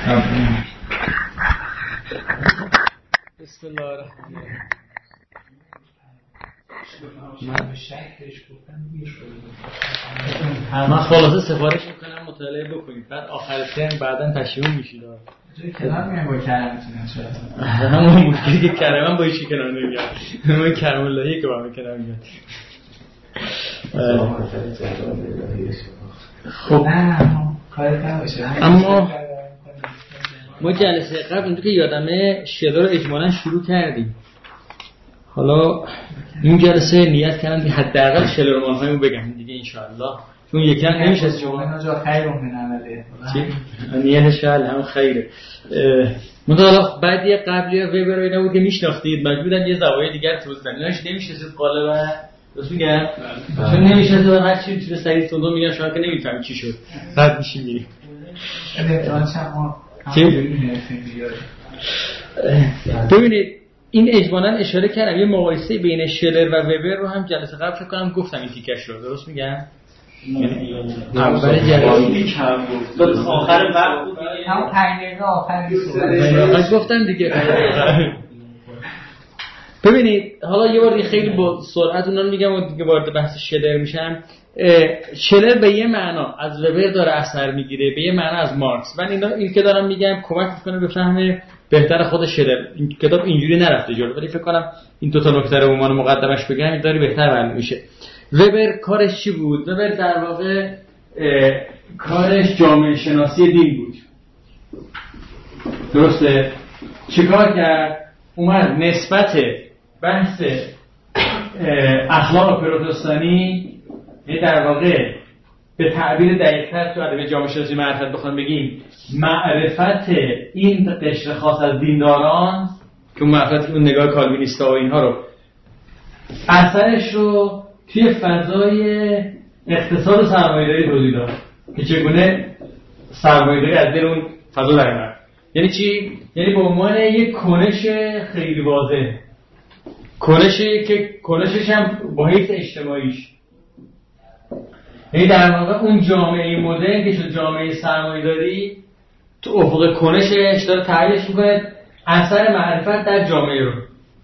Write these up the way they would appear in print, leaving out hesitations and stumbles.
بسم الله الرحمن الرحیم. من خلاصه سفارش میکنم مطالعه بکنید، بعد آخر ترم بعداً تشریح میشید. کنار میام با کرمتون شاید. همون مشکلی که کرمم با ایشی کنار نمیاد. من کرم اللهی که با من کنار میاد. خب اما ما جلسه قبل اونجا که یادمه شعر رو اجمالاً شروع کردیم. حالا این جلسه نیت کردم که حداقل شعر رمان‌هایمو بگم دیگه ان شاء الله، چون یکم نمیشه شما جا خیر من عمله نیتش هم خیره. مثلا بعدی قبلی وبر اینا بود که میشناختید، مجبورن یه زوایای دیگر توضیح بدن. ایناش نمیشناسید قالبا، درست میگم؟ چون نمیشناسید هر چی چیز سریع تونو میگن شما که نمیفهمید چی شد. بعد میشین میریم. ببینید این اجمالاً اشاره کردم یه مقایسه بین شلر و وبر رو هم جلسه قبل فکر کنم گفتم این تیکش رو، درست میگم؟ اول جلسه آخر وقت بود هم 5 دقیقه آخرش گفتم دیگه. ببینید حالا یه بار خیلی با سرعت اونا رو میگم و دیگه وارد بحث شلر میشم. شلر به یه معنا از وبر داره اثر میگیره، به یه معنا از مارکس. من این که دارم میگم کمک میکنه بفهمه بهتر خود شلر. این کتاب اینجوری نرفته جلو، ولی فکر کنم این دو تا نکته رو من مقدمش بگم این داری بهتر معلوم میشه. وبر کارش چی بود؟ وبر در واقع کارش جامعه شناسی دین بود. درسته؟ چیکار کرد؟ اومد نسبت بحث اخلاق پروتستانی، یعنی در واقع به تعبیر دقیق‌تر تو ادبیات جامعه شناسی معرفت بخوام بگیم معرفت این قشر خاص از دینداران که اون معرفت اون نگاه کالوینیستا و اینها رو اثرش رو توی فضای اقتصاد و سرمایه‌داری توضیح داد که چگونه سرمایه‌داری از دل اون فضا در اومد. یعنی چی؟ یعنی به عنوان یک کنش خیلی واضح، کنشی که کنشش هم با حیث اجتماعیش، یعنی در واقع اون جامعه مدرن که شد جامعه سرمایه‌داری تو افق کنشش داره تعریف میکنه اثر معرفت در جامعه رو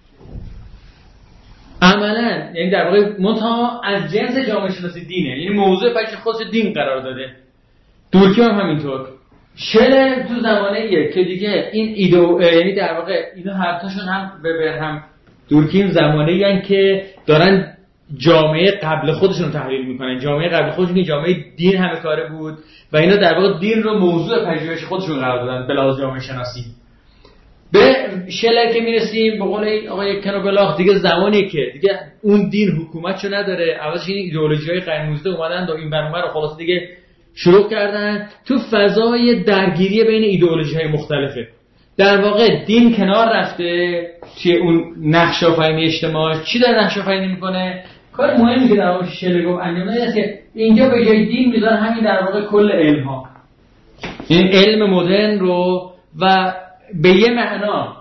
عملاً، یعنی در واقع منتها از جنس جامعه شناسی دینه، یعنی موضوع بچه خاص دین قرار داده. دورکی هم همینطور. شلر تو زمانه که دیگه این یعنی در واقع اینا هر تاشون هم وبر هم دورکی زمانه‌ای ان که دارن جامعه قبل خودشون رو تحلیل میکنن. جامعه قبل خودشون که جامعه دین همه کاره بود و اینا در واقع دین رو موضوع پژوهش خودشون قرار دادن به لحاظ جامعه شناسی. به شلر که میرسیم به قول این آقای کنوبلاخ دیگه زمانی که دیگه اون دین حکومتشو نداره، عوضش این ایدئولوژی‌های غیرموجوده اومدن و این برنامه رو خلاص دیگه شروع کردن تو فضای درگیری بین ایدئولوژی‌های مختلفه. در واقع دین کنار رفته توی اون نقش آفرینی اجتماع. چی در نقش آفرینی میکنه؟ کار مهمی که در واقع شلر گفت انجام داده است که اینجا به جای دین میذاره همین در واقع کل علم ها، این علم مدرن رو و به یه معنا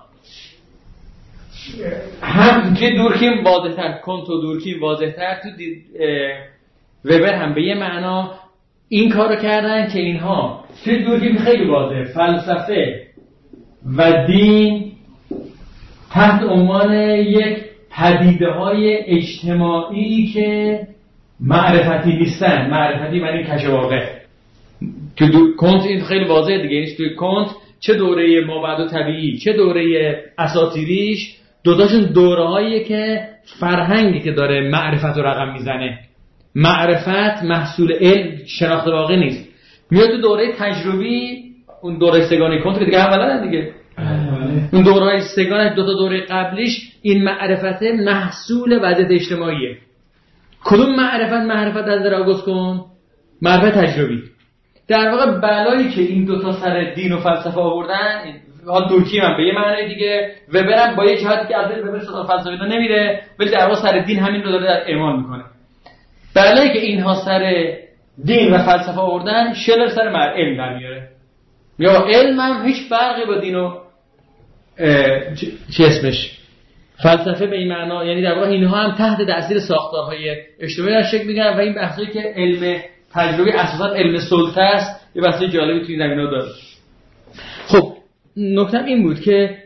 هم که دورکیم واضح‌تر، کنت و دورکیم واضح‌تر، تو وبر هم به یه معنا این کارو کردن که اینها توی دورکیم خیلی واضحه فلسفه و دین تحت عنوان یک پدیده‌های اجتماعی که معرفتی نیستن. معرفتی معنی کشف واقع. تو کنت این خیلی واضحه دیگه. یعنی توی کنت چه دوره مابعد طبیعی چه دوره اساطیریش دوتاشون دوره‌هاییه که فرهنگی که داره معرفت رو رقم میزنه. معرفت محصول علم شناخت واقع نیست. میاد تو دوره تجربی، اون دوره سگانه کنت که دیگه اولا دیگه اون دوره‌های سگانه دو تا دوره قبلیش این معرفت محصول وضعیت اجتماعیه. کدوم معرفت از در آگوست کن؟ معرفت تجربی. در واقع بلایی که این دو تا سر دین و فلسفه آوردن، حال ترکی هم به یه معنی دیگه وبر هم با یه جهتی که از وبر سر فلسفه نمیره ولی در واقع سر دین همین رو داره در اعمال میکنه. بلایی که اینها سر دین و فلسفه آوردن شلر سر علم در میاره. یا علم هم هیچ فرقی با دین و چی اسمش فلسفه به این معنا، یعنی در واقع اینها هم تحت تاثیر ساختارهای اجتماعی در شکل میگیرن و این بحثی که علم تجربی اساسا علم سلطه است یه بحث جالبی توی زمینه‌ها داره. خب نکتم این بود که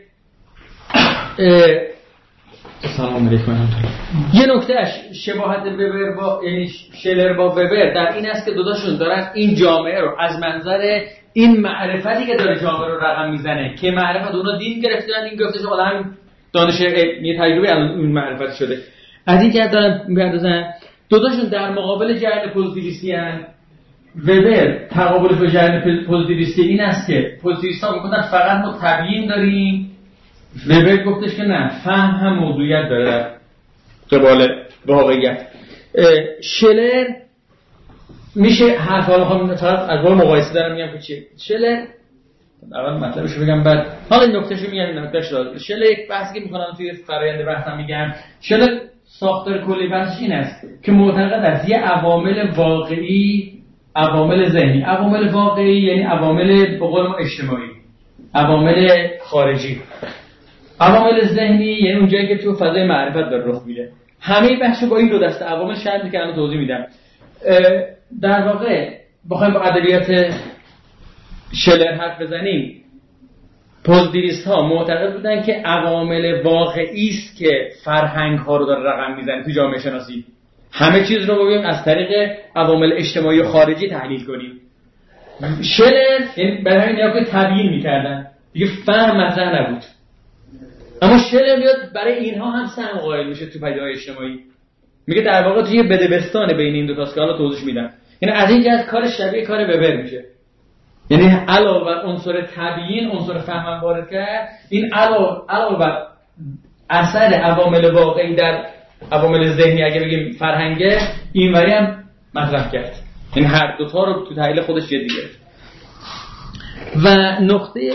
سلام علیکم. یه نکته شباهت وبر با شلر با وبر در این است که دوتاشون دارن این جامعه رو از منظر این معرفتی که داره جامعه رو رقم میزنه که معرفت اونا دین گرفتن، این گفته شده همین دانش علمی تجربه اون معرفت شده. از این جهت دارن می‌پردازن دوتاشون در مقابل جریان پوزیتیویستی ان. وبر تقابلش با جریان پوزیتیویستی این است که پوزیتیویست‌ها میگن فقط ما تبیین داریم، وبر گفتش که نه، فهم هم موضوعیت داره در قبال واقعیت. شلر میشه حرف حالا فقط از بار مقایسه دارم میگم که چیه. شلر اول مطلبش رو بگم بعد حالا این نکتهشو میگم. این نکتهش داره. شلر یک بحثی که میکنم توی فرآیند بحثم میگم. شلر ساختار کلی بحثش این است که معتقد است یه عوامل واقعی، عوامل ذهنی، عوامل واقعی یعنی عوامل به قول ما اجتماعی، عوامل خارجی، عوامل ذهنی یعنی اونجایی که تو فضای معرفت داره رخ میده. همه بحثو با این دو دسته عوامل شامل که الان توضیح میدم. در واقع بخوایم با ادبیات شلر حرف بزنیم، پوزیتیویست ها معتقد بودن که عوامل واقعی است که فرهنگ ها رو داره رقم میزنه تو جامعه شناسی. همه چیز رو ببینیم از طریق عوامل اجتماعی و خارجی تحلیل کنیم. شلر یعنی برای همین نیا که تبیین میکردن دیگه فهم مطرح نبود. اما شلر میاد برای اینها هم سهم قائل میشه تو پدیده‌های اجتماعی. میگه در واقع توی بدبستان بین این دو تا اسکالا توضیح میدم. یعنی از این جهت کار شبیه کار وبر میشه. یعنی علاوه بر عنصر تبیین، عنصر فهم وارد کرد، این علاوه بر اثر عوامل واقعی در عوامل ذهنی اگه بگیم فرهنگه، اینوری هم مطرح کرد. یعنی هر دو تا رو تو تحلیل خودش جدی گرفت. و نقطه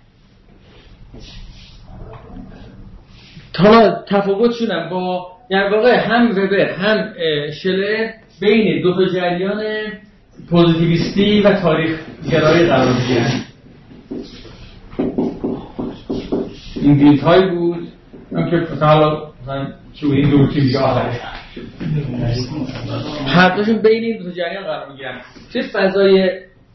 حالا تفاوت شدن با در واقع هم وبر هم شلر بین دو تا جریان پوزیتیویستی و تاریخ گرایی قرار می‌گیرن. این دیتایی بود که حالا مثلا چون این دو تیم جا هر دوشون بین این دو تا جریان قرار می‌گیرن. چه فضای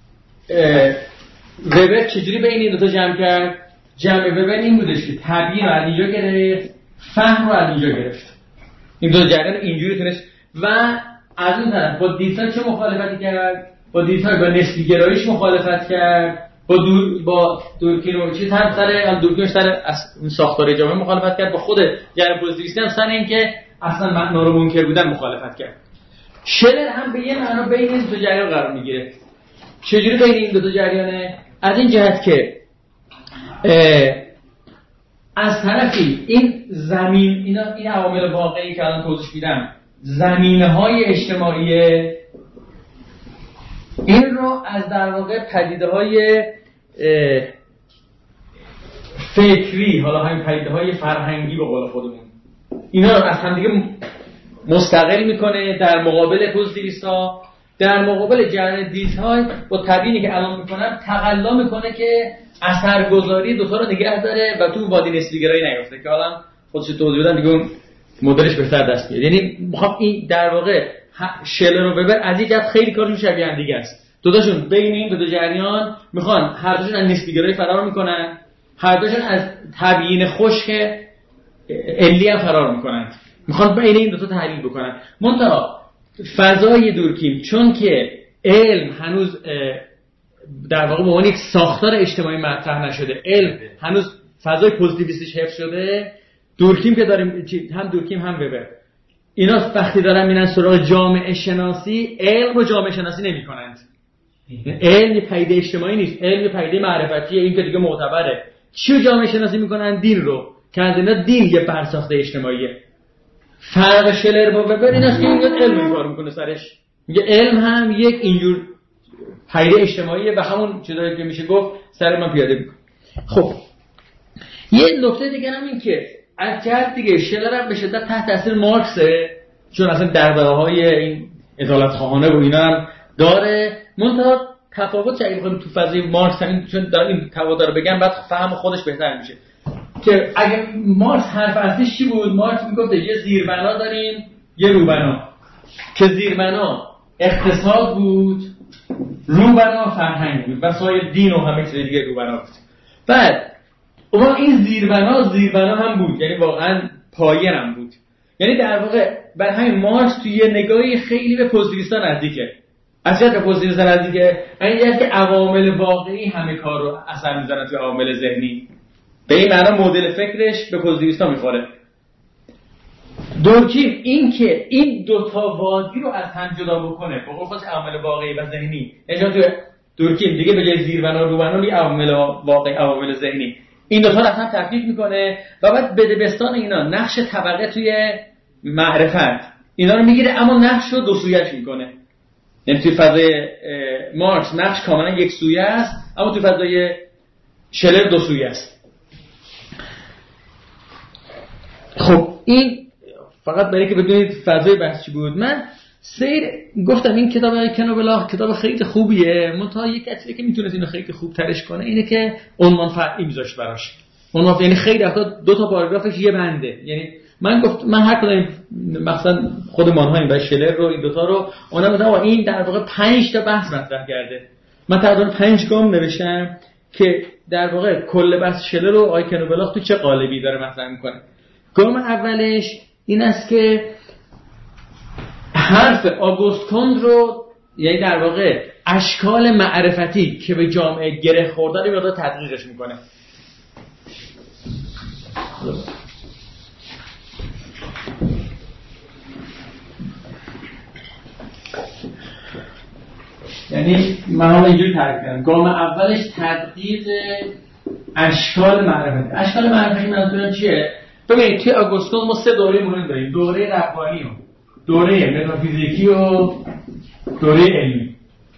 وبر چجوری بین این دو تا جمع کرد؟ جمع وبر این بودش که تبیین رو از اینجا گرفت، فهم رو از اینجا گرفت. این دو جریان اینجوری تونست و از اون طرف با دیتای چه مخالفتی کرد؟ با دیتای با نسبی گراییش مخالفت کرد، با دورکین و چیز هم سر دورکینش سر ساختار جامعه مخالفت کرد، با خود جریان پوزیتیویستی هم سر اینکه اصلا معنا رو منکر بودن مخالفت کرد. شلر هم به یه معنا بین این دو جریان قرار میگیره. چجوری بین این دو تا جریانه؟ از این جهت که از طرفی این زمین این عوامل واقعی که الان توضیح میدم، زمینه‌های اجتماعی این رو از در واقع پدیده‌های فکری، حالا همین پدیده‌های فرهنگی به قول خودمون، اینا رو از هم دیگه مستقل میکنه در مقابل پوزیتیویست‌ها، در مقابل جریان دیتای با تبیینی که الان میکنم تقلا میکنه که اثرگذاری دو تا رو نگه داره و تو وادی نسبی گرایی نیفته که حالا خودش توضیح بدم دیگه اون مدلش بهتر دست میاد. یعنی میخوام این در واقع شلر و وبر از این جهت خیلی کارشون شبیه هم دیگه است. دوتاشون بین این دو تا جریان میخوان هر دوشون از نسبی گرایی فرار میکنن، هر دوشون از تبیین خشک علی هم فرار میکنن، میخوان بین این دو تا تحلیل بکنن. منتها فضای دورکیم چون که علم هنوز در واقع به عنوان یک ساختار اجتماعی مطرح نشده، علم هنوز فضای پوزیتیویستیش حفظ شده، دورکیم که داریم هم دورکیم هم وبر اینا وقتی دارن میرن سراغ جامعه شناسی، علم رو جامعه شناسی نمی‌کنند. علم یه پدیده اجتماعی نیست، علم یه پدیده معرفتیه، این که دیگه معتبره. چی رو جامعه شناسی می‌کنن؟ دین رو، که از اینا دین یه برساخته اجتماعیه. فرق شلر با وبر این است که این علم کار می‌کنه سرش. میگه علم هم یک اینجور پدیده اجتماعیه و همون چیزایی که میشه گفت سر ما پیاده می‌کنه. خب یه نکته دیگه هم این که از جهت دیگه شلر هم به شدت تحت تاثیر مارکسه، چون اصلا دغدغه‌های این عدالت‌خواهانه و اینا هم داره. منتها تفاوت چه بخوایم تو فضای مارکس همین، چون دارم این تفاوت رو بگم بعد فهم خودش بهتر میشه که اگه مارکس حرف اصلیش چی بود؟ مارکس میگفت یه زیربنا داریم یه روبنا، که زیربنا اقتصاد بود، روبنا فرهنگ بود و سایر دین و همه چیز دیگه روبنا بود. بعد اما این زیربنا هم بود، یعنی واقعا پایه هم بود. یعنی در واقع بر همین مارکس توی یه نگاهی خیلی به پوزیتیویستا نزدیکه. اصلا به پوزیتیویستا نزدیکه، یعنی که عوامل واقعی همه کار رو اثر می‌ذارن توی عوامل ذهنی. به این معنا مدل فکرش به پوزیتیویستا می‌خوره. دورکیم این که این دوتا وادی رو از هم جدا بکنه، به قول خودش عوامل واقعی و ذهنی. یعنی توی دورکیم دیگه به جای زیربنا روبنا عوامل واقعی، عوامل ذهنی، این دوتا رو از هم تفکیک میکنه و بعد بدبستان اینا نقش طبقه توی معرفت اینا رو میگیره، اما نقش رو دو سویه‌اش میکنه. یعنی توی فضای مارکس نقش کاملا یک سویه است، اما توی فضای شلر دو سویه است. خب این فقط برای که بدونید فضای بحث چی بود. من سیر گفتم این کتاب کنوبلاخ کتاب خیلی خوبیه، منتها یک چیزی که میتونه اینو خیلی خوب ترش کنه اینه که عنوان فرعی میذاشت براش. عنوان یعنی خیلی وقتا دو تا پاراگرافش یه بنده. یعنی من هر کدوم مثلا خود مانهایم و شلر رو این دوتا رو اونم گفتم این در واقع 5 تا بحث مطرح کرده. من تقریبا 5 گام نوشتم که در واقع کل بحث شلر رو آقای کنوبلاخ تو چه قالبی داره مطرح میکنه. گام اولش این است که حرف آگوست کونت رو، یعنی در واقع اشکال معرفتی که به جامعه گره خورده رو مقدار تدقیقش میکنه. یعنی من هم اینجوری تعریف کردم. گام اولش تدقیق اشکال معرفتی. اشکال معرفتی منظورم چیه؟ ببینید توی آگوست کونت ما 3 دوره مهم داریم: دوره ربانی و دوره متافیزیکی و دوره علمی.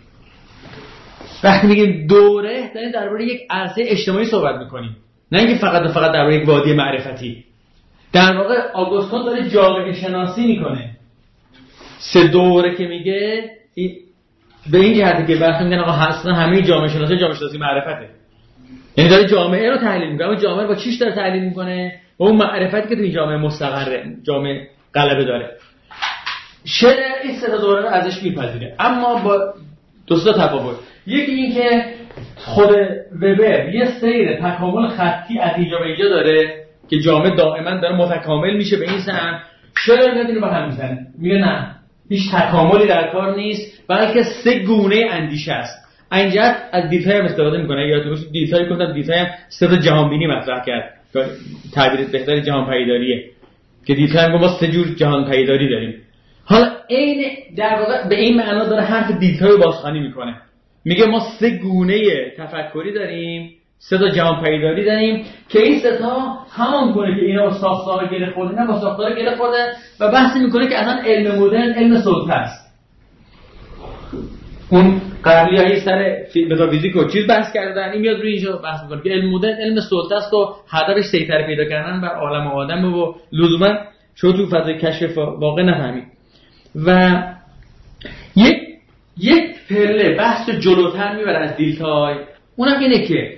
وقتی میگیم دوره داریم درباره یک عرصه اجتماعی صحبت میکنیم، نه اینکه فقط درباره یک وادی معرفتی. در واقع آگوست کونت داره جامعه شناسی میکنه. 3 دوره که میگه به این جهته که وقتی میگن آقا اصلا همه جامعه شناسی معرفته، یعنی داره جامعه رو تحلیل میکنه. اما جامعه با چیش داره تحلیل میکنه؟ با اون معرفتی که تو این جامعه مستقره، جامعه غلبه داره. شلر این 3 دوره رو ازش میپذیره، اما با 2 تا تفاوت. یکی این که خود وبر یه سیر تکامل خطی از اینجا به اینجا داره که جامعه دائما داره متکامل میشه به این سمت. شلر میاد اینو با هم میزنه، میگه نه، هیچ تکاملی در کار نیست، بلکه 3 گونه اندیشه است. اینجا از دیدهای هم استفاده میکنه. یادتون باشه دیدهای گفتم، دیدهای هم 3 تا جهانبینی مطرح کرد، تعبیر بهتر جهان پدیداریه که دیدهای هم ما 3 جور جهان پدیداری داریم. حالا این در واقع به این معنا داره حرف دیدهای رو بازخوانی میکنه. میگه ما 3 گونه تفکری داریم، 3 تا جهان پدیداری داریم که این 3 تا همان گونه که اینا با ساختار گره خورده، نه با ساختار گره خورده، و بحث میکنه که اصلا علم مدرن علم سلطه است. اون قبلیایی سر متافیزیک و چیز بحث کردن، این میاد روی اینجا بحث میکنه که علم مدرن علم سلطه است و هدفش سیطره پیدا کردن بر عالم آدم و لزوما شو تو فضای کشف واقع نفهمید. و یک پله بحث جلوتر میبره از دیلتای، اونم اینه که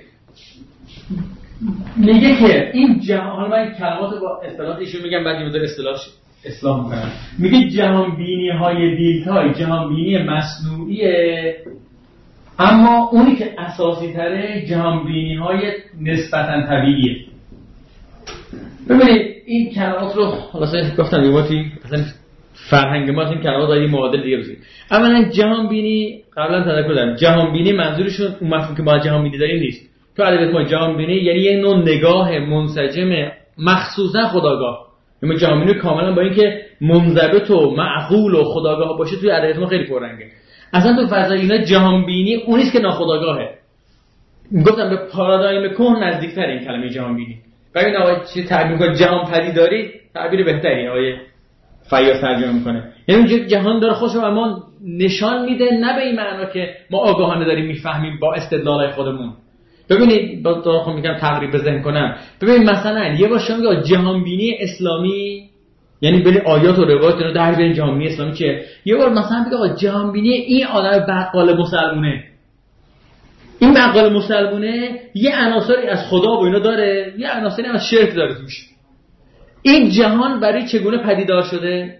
میگه که این جهان، من کلمات با اصطلاحات ایشون میگم بعد یه مدار اصلاح میکنم، میگه جهان بینی های دیلتای جهان بینی مصنوعیه، اما اونی که اساسی تره جهان بینی های نسبتا طبیعیه. ببینید این کلمات رو خلاصه گفتم یه واتی مثلا فرهنگ ما این کلمات داری معادل دیگه بزنید. اولا جهان بینی قبلا تذکر دادم، جهان بینی منظورشون اون مفهومی که ما جهان بینی داریم نیست. تو ادبیات ما جهان بینی یعنی یه نوع نگاه منسجم مخصوصا خودآگاه. یعنی جهان بینی کاملا با اینکه منضبط و معقول و خودآگاه باشه توی ادبیات ما خیلی پررنگه. اصلا تو فضای اینا جهان بینی اون نیست که ناخودآگاهه. گفتم به پارادایم کهن نزدیکتر این کلمه جهان بینی. ببین آقا چی تعبیر می‌کنه جهان پدیداری، تعبیر بهتری آقای فیاض ترجمه میکنه. یعنی جهان داره خودش رو ما نشان میده، نه به این معنا که ما آگاهانه داریم میفهمیم با استدلالای خودمون. ببینید با خودم میگم تقریب بزن کنم. ببینید مثلا یه بار شما میگه جهان بینی اسلامی، یعنی بین آیات و روایات رو در بین جهان بینی اسلامی چیه؟ یه بار مثلا میگه آقا جهان بینی این آدم بقال مسلمونه. این بقال مسلمونه یه عناصری از خدا و اینا داره، یه عناصری از شرک داره توش. این جهان برای چگونه پدیدار شده؟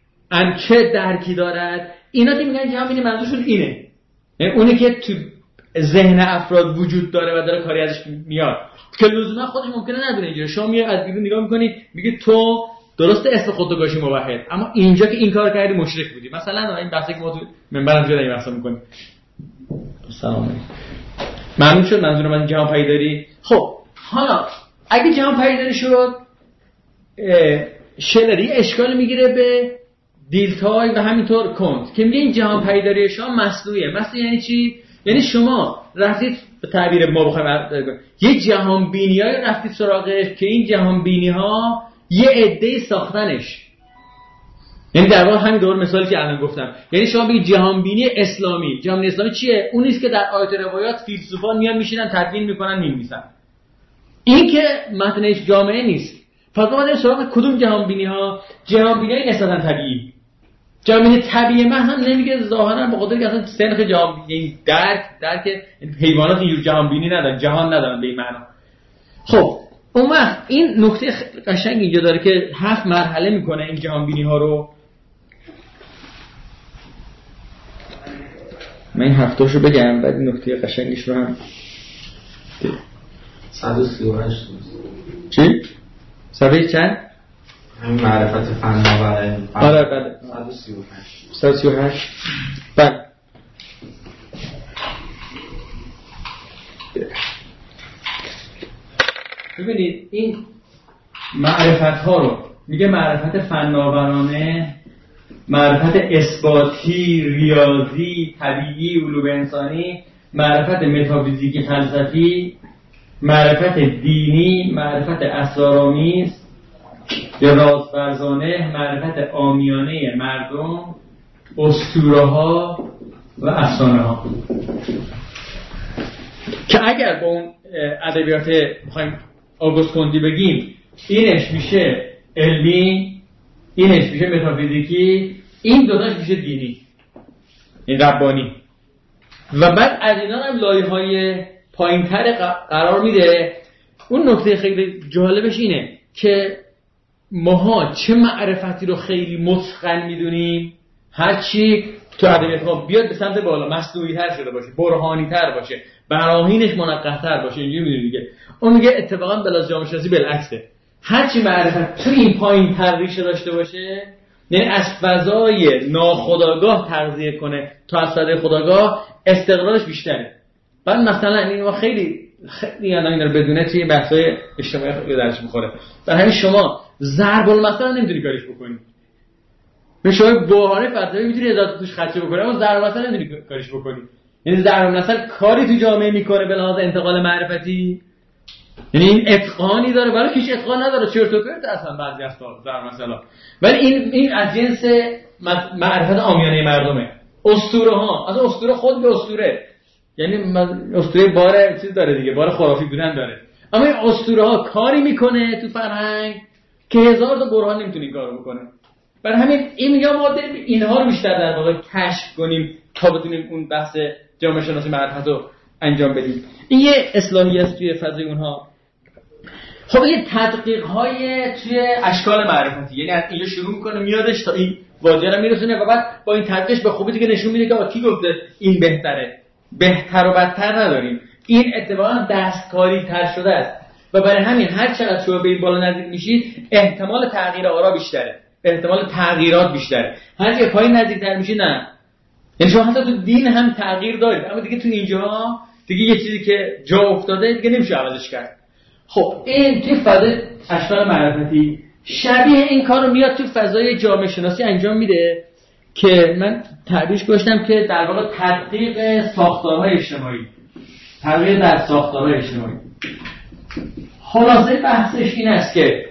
چه درکی دارد؟ اینا که میگن جهان بینی منظورشون اینه. یعنی اونی که تو ذهن افراد وجود داره و داره کاری ازش میاد که لزوما خودش ممکنه ندونه اینجوری. شما میای از بیرون نگاه میکنید میگه تو درسته اسم خودتو گاشی موحد، اما اینجا که این کار کردی مشرک بودی. مثلا این بحثی که ما تو منبرم جدا این بحثا میکنیم. سلام علیکم. ممنون شد منظور من جهان پدیداری. خب حالا اگه جهان پدیداری شد شلری اشکال میگیره به دیلتای و همینطور کنت که میگه این جهان پدیداری شما مصنوعیه. مصنوعی یعنی چی؟ یعنی شما رفتید به تعبیر ما بخوایم یه جهان بینیای رفتید سراغش که این جهان بینی ها یه عده ساختنش. یعنی در واقع همین دور مثالی که الان گفتم، یعنی شما بگید جهان بینی اسلامی. جهان بینی اسلامی چیه؟ اون نیست که در آیات روایات فیلسوفان میان میشینن تدوین میکنن مینویسن. این که متنش جامعه نیست. پس ما در سراغ کدوم جهان بینی ها؟ جهان بینی نسبتا طبیعی. جهان بینی طبیعی من هم نمیگه ظاهرا به خاطر که اصلا سنخ جهان بینی درک حیوانات اینجور جهان بینی ندارن، جهان ندارن به این معنا. خب اون وقت این نکته قشنگ اینجا داره که 7 مرحله میکنه این جهان بینی ها رو. من این 7 تاشو بگم بعد این نکته قشنگش رو هم 138 چی؟ صفحه چند؟ همین معرفت فناوره. آره بله 138 بله. ببینید این معرفت ها رو میگه معرفت فناورانه، معرفت اثباتی، ریاضی، طبیعی، علوم انسانی، معرفت متافیزیکی فلسفی، معرفت دینی، معرفت اسرارآمیز یا رازورزانه، معرفت عامیانه مردم، اسطوره‌ها و افسانه‌ها. که اگر با اون ادبیات بخوایم آگوست کندی بگیم اینش میشه علمی، اینش میشه متافیزیکی، این دوتاش میشه دینی، این ربانی. و بعد از اینا هم لایه‌های پایین‌تر قرار میده. اون نکته خیلی جالبش اینه که ماها چه معرفتی رو خیلی متقن میدونیم، هرچی تو ادبیات ما بیاد به سمت بالا مصنوعی‌تر شده باشه، برهانی‌تر باشه، براهینش منقح‌تر باشه، اینجوری میدونی دیگه. اون میگه اتفاقا بلاز جامعه شناسی بالعکسه. هرچی معرفت تو این پایین‌تر ریشه داشته باشه، یعنی از فضای ناخودآگاه تغذیه کنه تا از فضای خودآگاه، استقرارش بیشتره. بعد مثلا این ما خیلی یعنی اینا رو بدونه توی بحث‌های اجتماعی خیلی درش می‌خوره. برای همین شما ضرب المثل نمی‌تونی کارش بکنی. به شما برهان فلسفی می‌تونی اضافه توش خرچه بکنی، اما ضرب المثل نمی‌تونی کارش بکنی. یعنی ضرب المثل کاری تو جامعه می‌کنه به لحاظ انتقال معرفتی، یعنی این اتقانی داره، ولی هیچ اتقان نداره، چرت و پرت اصلا بعضی از ضرب المثل. ولی این از جنس معرفت عامیانه مردمه. اسطوره‌ها، از اسطوره خود به اسطوره، یعنی اسطوره بار چیز داره دیگه، بار خرافی بودن داره. اما این اسطوره‌ها کاری میکنه تو فرهنگ که هزار تا برهان نمیتونه کارو بکنه. برای همین این میگم ما داریم اینها رو بیشتر در واقع کشف کنیم تا بتونیم اون بحث جامعه شناسی معرفت رو انجام بدیم. این یه اصلاحی است توی فضای اونها. خب این تدقیق‌های توی اشکال معرفتی، یعنی از اینجا شروع میکنه میادش تا این واژه رو میرسونه و بعد با این تدقیقش به خوبی دیگه نشون میده که کی گفته این بهتره. بهتر و بدتر نداریم. این اتفاقا دستکاری تر شده است و برای همین هر چقدر شما به این بالا نزدیک میشید احتمال تغییر آرا بیشتره، احتمال تغییرات بیشتره. هر چه پایین نزدیکتر میشید نه، یعنی شما حتی تو دین هم تغییر دارید، اما دیگه تو اینجا دیگه یه چیزی که جا افتاده دیگه نمیشه عوضش کرد. خب این توی فضای اشکال معرفتی شبیه این کارو میاد تو فضای جامعه شناسی انجام میده که من تعبیرش گذاشتم که در واقع تدقیق ساختارهای اجتماعی، تغییر در ساختارهای اجتماعی. خلاصه بحثش این است که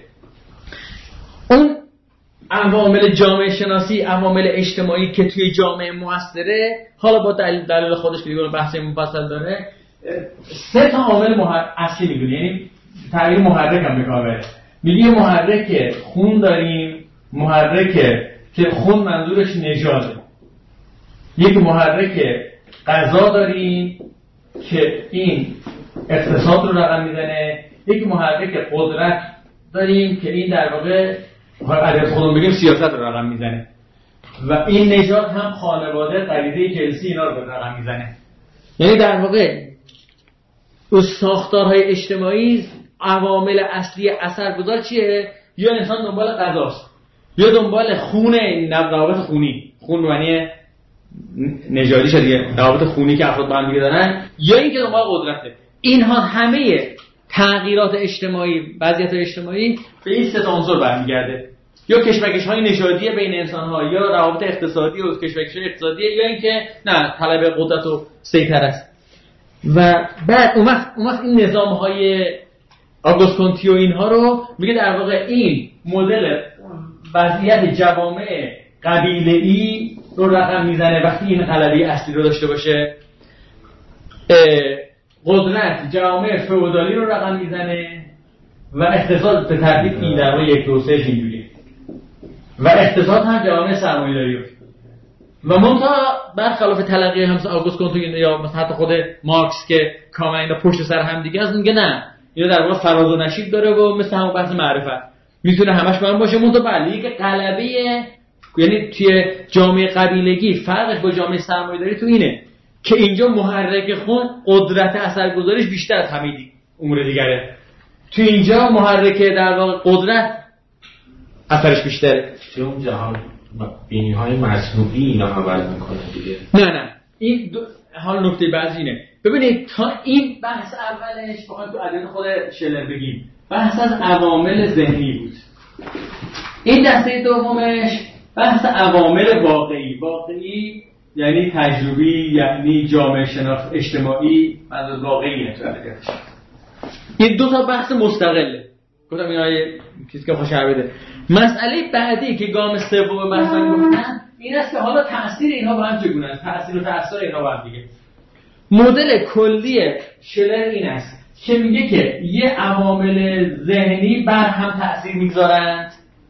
اون عوامل جامعه شناسی، عوامل اجتماعی که توی جامعه مؤثره، حالا با دلیل خودش که دیگه بحث مفصل داره، 3 تا عامل اصلی میگه. یعنی تعبیر محرک هم به کار بره. میگه محرک خون داریم، محرک که خون منظورش نژاده. یک محرک غذا داریم که این اقتصاد رو رقم میزنه. یک محرک قدرت داریم که این در واقع اگر خودمون بگیم سیاست رو رقم میزنه و این نژاد هم خانواده غریزه جنسی اینا رو رقم میزنه. یعنی در واقع اون ساختارهای اجتماعی عوامل اصلی اثرگذار چیه؟ یا انسان دنبال غذاست، یا دنبال خونه، روابط خونی، خون معنی نژادی شده دیگه، روابط خونی که افراد با هم دیگه دارن، یا اینکه دنبال قدرته. اینها همه تغییرات اجتماعی، وضعیت اجتماعی به این سه عنصر برمیگرده. یا کشمکش‌های نژادی بین انسان‌ها، یا روابط اقتصادی و کشمکش‌های اقتصادی، یا اینکه نه طلب قدرت و سیطره است. و بعد اون وقت این نظام‌های آگوست کونتی و اینها رو میگه در واقع این مدل وضعیت جوامع قبیله‌ای رو رقم میزنه وقتی این غلبه اصلی رو داشته باشه. قدرت جوامع فئودالی رو رقم میزنه و اقتصاد به ترتیب این در واقع 1 2 3 اینجوریه. و اقتصاد هم جوامع سرمایه‌داری رو و منتها برخلاف تلقی همسا آگوست کونتی یا مثلا حتی خود مارکس که کاملا اینا پشت سر هم دیگه است، میگه نه، اینا در واقع فراز و نشیب داره و مثل همون بحث معرفت میتونه همش با هم باشه. منتها بله که غلبه، یعنی توی جامعه قبیلگی فرقش با جامعه سرمایه‌داری تو اینه که اینجا محرک خون قدرت اثرگذاریش بیشتر از همه امور دیگره. تو اینجا محرک در واقع قدرت اثرش بیشتره. توی اون جهان بینی‌های مصنوعی اینا عمل میکنه دیگه. نه این حال نکته بعضی اینه. ببینید تا این بحث اولش بخوایم تو ادبیات خود شلر بگیم بحث از عوامل ذهنی بود. این دسته دومش بحث عوامل واقعی یعنی تجربی، یعنی جامعه شناخت اجتماعی، منظور واقعیه تو ادبیاتش. این دو تا بحث مستقله. گفتم اینا چیزی که خوشا بده. مسئله بعدی که گام سوم مثلا گفتن این است که حالا تأثیر اینها با هم چگونه است؟ تأثیر و تأثیر اینها با هم دیگه. مدل کلی شلر این است که میگه که یه عوامل ذهنی بر هم تأثیر میگذارند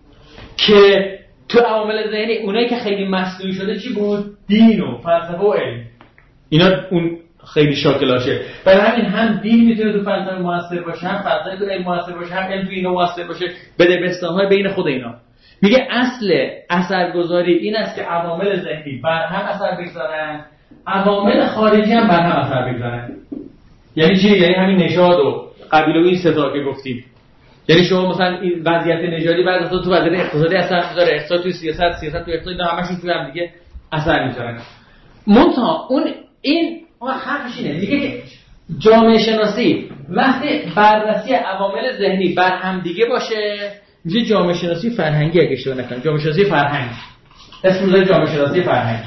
که تو عوامل ذهنی اونایی که خیلی مصنوعی شده چی بود؟ دین و فلسفه و علم. اینا اون خیلی شاکلاشه. برای همین هم دین میتونه تو فلسفه موثر باشه، هم فلسفه تو علم موثر باشه، هم علم تو اینا موثر باشه. بده بستان‌های بین خود اینا. میگه اصل اثرگذاری این است که عوامل ذهنی بر هم اثر بگذارن، عوامل خارجی هم بر هم اثر بگذارن. یعنی چی؟ یعنی همین نژاد و قبیله و این ستا که گفتیم. یعنی شما مثلا این وضعیت نژادی بعد از تو وضعیت اقتصادی اثر میذاره، اقتصاد تو سیاست تو اقتصاد، اینا همشون تو هم دیگه اثر میذارن. منتها این حرفش اینه میگه که جامعه شناسی وقتی بررسی عوامل ذهنی بر هم دیگه باشه میشه جامعه شناسی فرهنگی. اگه اشتباه نکنم جامعه شناسی فرهنگ اسم میذاره جامعه شناسی فرهنگ.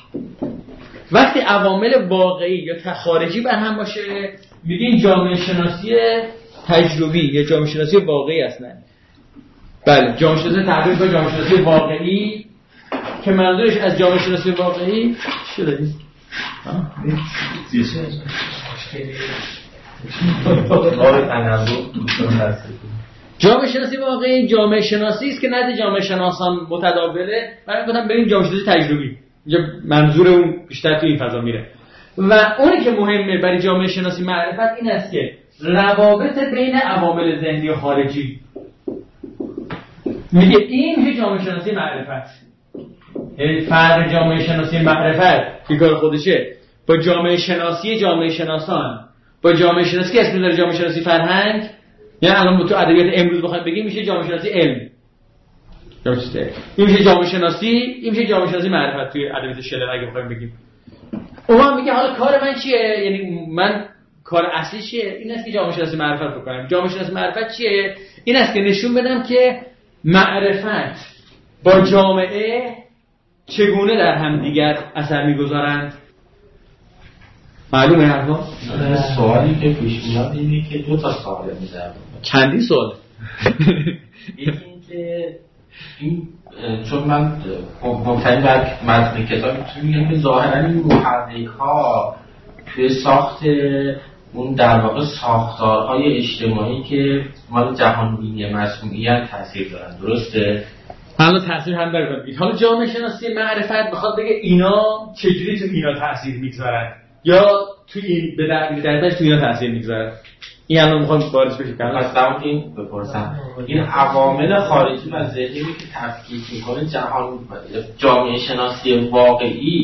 وقتی عوامل واقعی یا خارجی بر هم باشه میگین جامعه شناسی تجربی یا جامعه شناسی واقعی اصلا. بله جامعه شناسی تعریف به جامعه شناسی واقعی که منظورش از جامعه شناسی واقعی چی داریم؟ جامعه شناسی واقعی جامعه شناسی است که نزد جامعه شناسان متداوله. من میگم بریم جامعه شناسی تجربی. اینجا منظور اون بیشتر تو این فضا میره. و اونی که مهمه برای جامعه شناسی معرفت این است که روابط بین عوامل ذهنی و خارجی میگه این میشه جامعه شناسی معرفت. یعنی فرق جامعه شناسی معرفت که کار خودشه با جامعه شناسان، با جامعه شناسی که اسم میذاره جامعه شناسی فرهنگ. یعنی الان تو ادبیات امروز بخوایم بگیم میشه جامعه شناسی علم. این میشه جامعه شناسی، این میشه جامعه شناسی معرفت توی ادبیات شلر اگه بخوایم بگیم. اون میگه حالا کار من چیه؟ یعنی من کار اصلی چیه؟ این است که جامعه شناسی معرفت بکنم. جامعه شناسی معرفت چیه؟ این است که نشون بدم که معرفت با جامعه چگونه در هم دیگر اثر میگذارند. معلومه حرفا؟ سوالی که پیش میاد اینه که دو تا سوال میذارم. چندی سوال. یکی اینکه این چون من مبتنی بر متن کتاب میگم که ظاهرا این محرک‌ها توی ساخت اون در واقع ساختارهای اجتماعی که مال جهانبینی مسئولیت تاثیر دارن. درسته؟ حالا تاثیر هم داره. حالا جامعه شناسی معرفت بخواد بگه اینا چجوری تو اینا تاثیر میگذارن یا تو این به درجهش تو اینا تاثیر میگذارن. این الان میخوام بارش بشه کنم اصلا این بپرسم این عوامل خارجی و ذهنی که تفکیک میکنه جامعه شناسی واقعی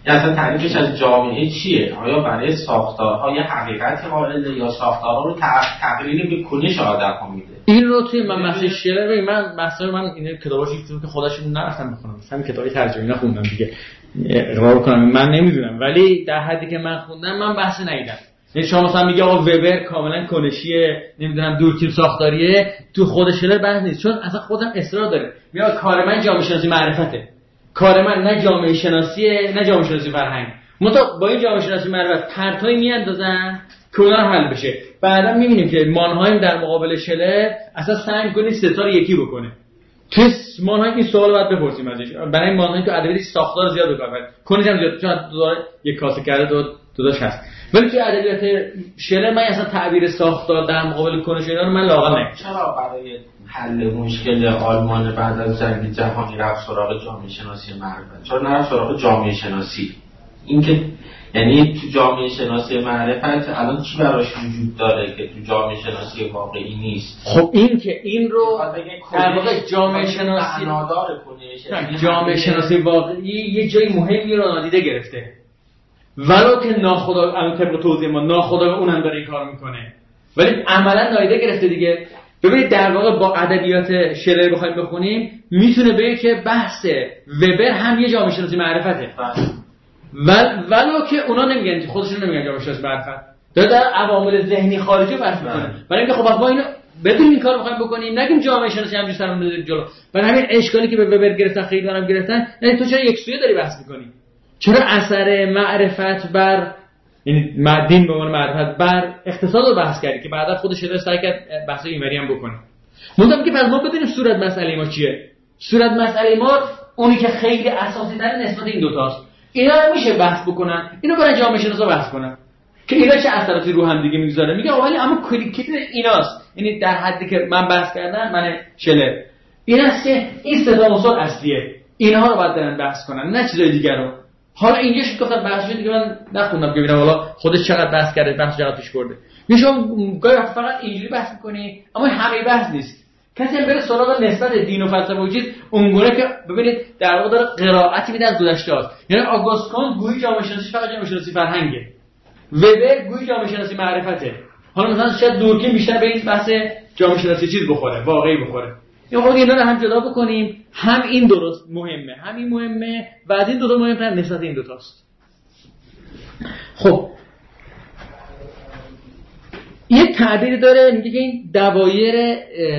اصلا تعریفش از جامعه چیه؟ آیا برای ساختارها یه حقیقت قائله یا ساختارها رو تقلیل به کنش آدم‌ها میده؟ این رو توی من مسئله شلر من این کتاباش که خودشون نرفتم بخونم، همین کتابای ترجمه‌ای نخوندم دیگه، اقرار کنم من نمیدونم، ولی در حدی که من خوندم من بحث ندیدم. یعنی شما مثلا میگه آقا وبر کاملا کنشیه، نمیدونم دورکیم ساختاریه، تو خود شلر بحث نیست، چون اصلا خودم اصرار داره میگه کار من جامعه شناسی معرفته، کار من نه جامعه شناسیه نه جامعه شناسی فرهنگ. متا با این جامعه شناسی معرفت پرتای میاندازن که اونا حل بشه. بعدا میبینیم که مانهایم در مقابل شلر اصلا سعی می‌کنه ستا رو یکی بکنه. تو مانهایم این سوال باید بپرسیم ازش. برای مانهایم تو ادبیات ساختار زیاد به کار میبره، کنش هم زیاد، چون یک کاسه کرده دو داش هست. ولی تو ادبیات شلر من اصلا تعبیر ساختار در مقابل کنش اینا رو من لااقل نمی‌کنم. چرا برای حل مشکل آلمان بعد از جنگ جهانی رفت سراغ جامعه شناسی معرفت؟ چرا نرفت سراغ جامعه شناسی؟ این که یعنی تو جامعه شناسی معرفت الان چی براش وجود داره که تو جامعه شناسی واقعی نیست؟ خب این که این رو در واقع جامعه شناسی جامعه شناسی واقعی یه جای مهمی رو نادیده گرفته، ولو که ناخودآگاه الان طبق توضیح ما ناخودآگاه اونم داره این کارو میکنه، ولی عملا نادیده گرفته دیگه. ببینید در واقع با ادبیات شلر بخوایم بخونیم میتونه بگه که بحث وبر هم یه جامعه شناسی معرفته، ولو که اونا نمیگن، خودشون نمیگن جامعه شناسی معرفت، داره در عوامل ذهنی خارجی بحث میکنه. برای اینکه خب ما اینو بدون این کار بخوایم بکنیم نگیم جامعه شناسی همینجوری سرمون بذاریم جلو. برای همین اشکالی که به وبر گرفتن خیلی هم گرفتن، یعنی تو چرا یک سویه داری بحث میکنی؟ چرا اثر معرفت بر یعنی دین به عنوان معرفت بر اقتصاد رو بحث کردی که بعدا خودش شده سعی کرد بحث ایمری هم بکنه. مونده که پس ما بدونیم صورت مسئله ما چیه. صورت مسئله ما اونی که خیلی اساسی تر نسبت این دو تاست. اینا رو میشه بحث بکنن، اینو برای جامعه شناسا بحث کنن که اینا چه اثراتی رو هم دیگه میگذاره. میگه ولی اما کلیت ایناست، یعنی در حدی که من بحث کردم من شلر ایناست که این سه تا عنصر اصلیه، اینها رو باید برن بحث کنن نه چیزای دیگه رو. حالا اینجا شد گفتم بحثش دیگه من نخوندم که ببینم حالا خودش چقدر بحث کرده، بحث چقدر پیش برده. میشم گاهی فقط اینجوری بحث می‌کنی اما همه بحث نیست. کسی هم بره سراغ نسبت دین و فلسفه وجود اونگونه که ببینید در واقع داره قرائتی میده از گذشته است. یعنی آگوست کانت گویی جامعه شناسی فقط جامعه شناسی فرهنگه، وبر گویی جامعه شناسی معرفته. حالا مثلا شاید دورکیم بیشتر به این بحث جامعه شناسی چیز بخوره، واقعی بخوره. یا خود اینا رو هم جدا بکنیم، هم این درست مهمه، هم این مهمه و از این دو تا مهمتر نسبت این دو تاست. خب یه تعبیری داره میگه که این دوایر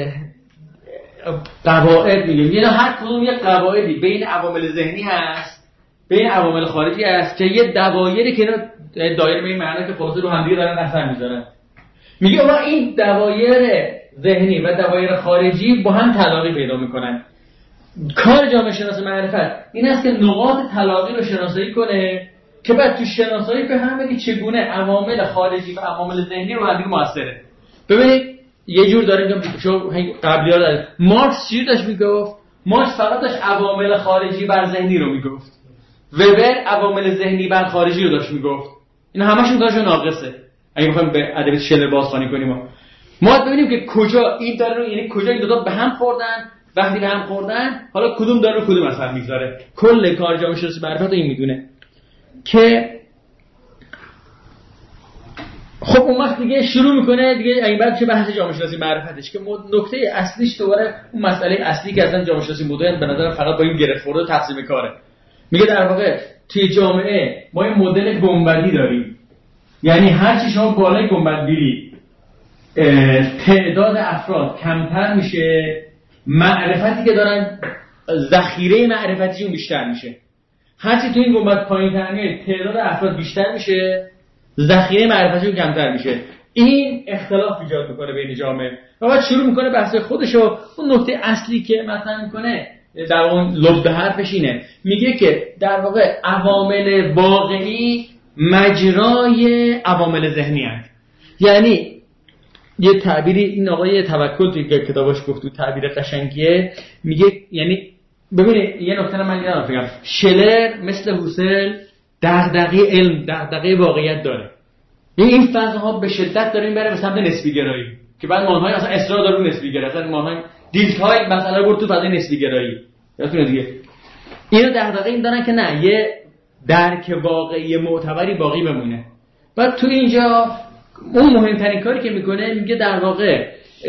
قواعد میگه، یعنی هر کدوم یه قواعدی بین عوامل ذهنی هست، بین عوامل خارجی هست که یه دوایری که دایره به این معنی که خلاصه رو هم دیگه دارن اثر میذارن. میگه اما این دوایر ذهنی و دوایر خارجی با هم تلاقی پیدا میکنن. کار جامعه شناسی معرفت این است که نقاط تلاقی رو شناسایی کنه که بعد تو شناسایی بفهمه که چگونه عوامل خارجی و عوامل ذهنی رو هم دیگه موثره. ببینید یه جور داره میگم شو قبلی‌ها داره. مارکس چی داشت میگفت؟ مارکس فقط داشت عوامل خارجی بر ذهنی رو میگفت. وبر عوامل ذهنی بر خارجی رو داشت میگفت. اینا همشون کارشون ناقصه. اگه بخوایم به ادبیات شلر بازخوانی کنیم ما ببینیم که کجا این داره رو، یعنی کجا این دو تا به هم خوردن، وقتی به هم خوردن حالا کدوم داره رو کدوم اثر میذاره. کل کار جامعه شناسی معرفت رو این میدونه که خب اون وقت دیگه شروع میکنه دیگه این بعد چه بحث جامعه شناسی معرفتش که نکته اصلیش دوباره اون مسئله اصلی که اصلا جامعه شناسی مدرن به نظر فقط با این گره خورده تقسیم کاره. میگه در واقع توی جامعه ما یه مدل گنبدی داریم، یعنی هر چی شما بالای گنبد بیری تعداد افراد کمتر میشه، معرفتی که دارن ذخیره معرفتیشون بیشتر میشه. هرچی تو این گنبد پایین‌تر میاد تعداد افراد بیشتر میشه، ذخیره معرفتیشون کمتر میشه. این اختلاف ایجاد میکنه بین جامعه و بعد شروع میکنه بحث خودشو. اون نکته اصلی که مطرح میکنه در اون لب حرفش اینه، میگه که در واقع عوامل واقعی مجرای عوامل ذهنی هست. یعنی یه تعبیری این آقای توکل توی کتابش گفت تو تعبیر قشنگیه، میگه یعنی ببینید یه نکته من یادم بگم، شلر مثل هوسل دغدغه علم، دغدغه واقعیت داره. یعنی این فضاها به شدت داره میبره به سمت نسبی گرایی که بعد مانهای اصلا اصرار داره رو نسبی گرایی، اصلا مانهای دیلتای مسئله رو برد تو فضای نسبی گرایی. یادتونه دیگه اینو دغدغه این دارن که نه یه درک واقعی معتبری باقی بمونه. بعد تو اینجا اون مهمترین کاری که میکنه میگه در واقع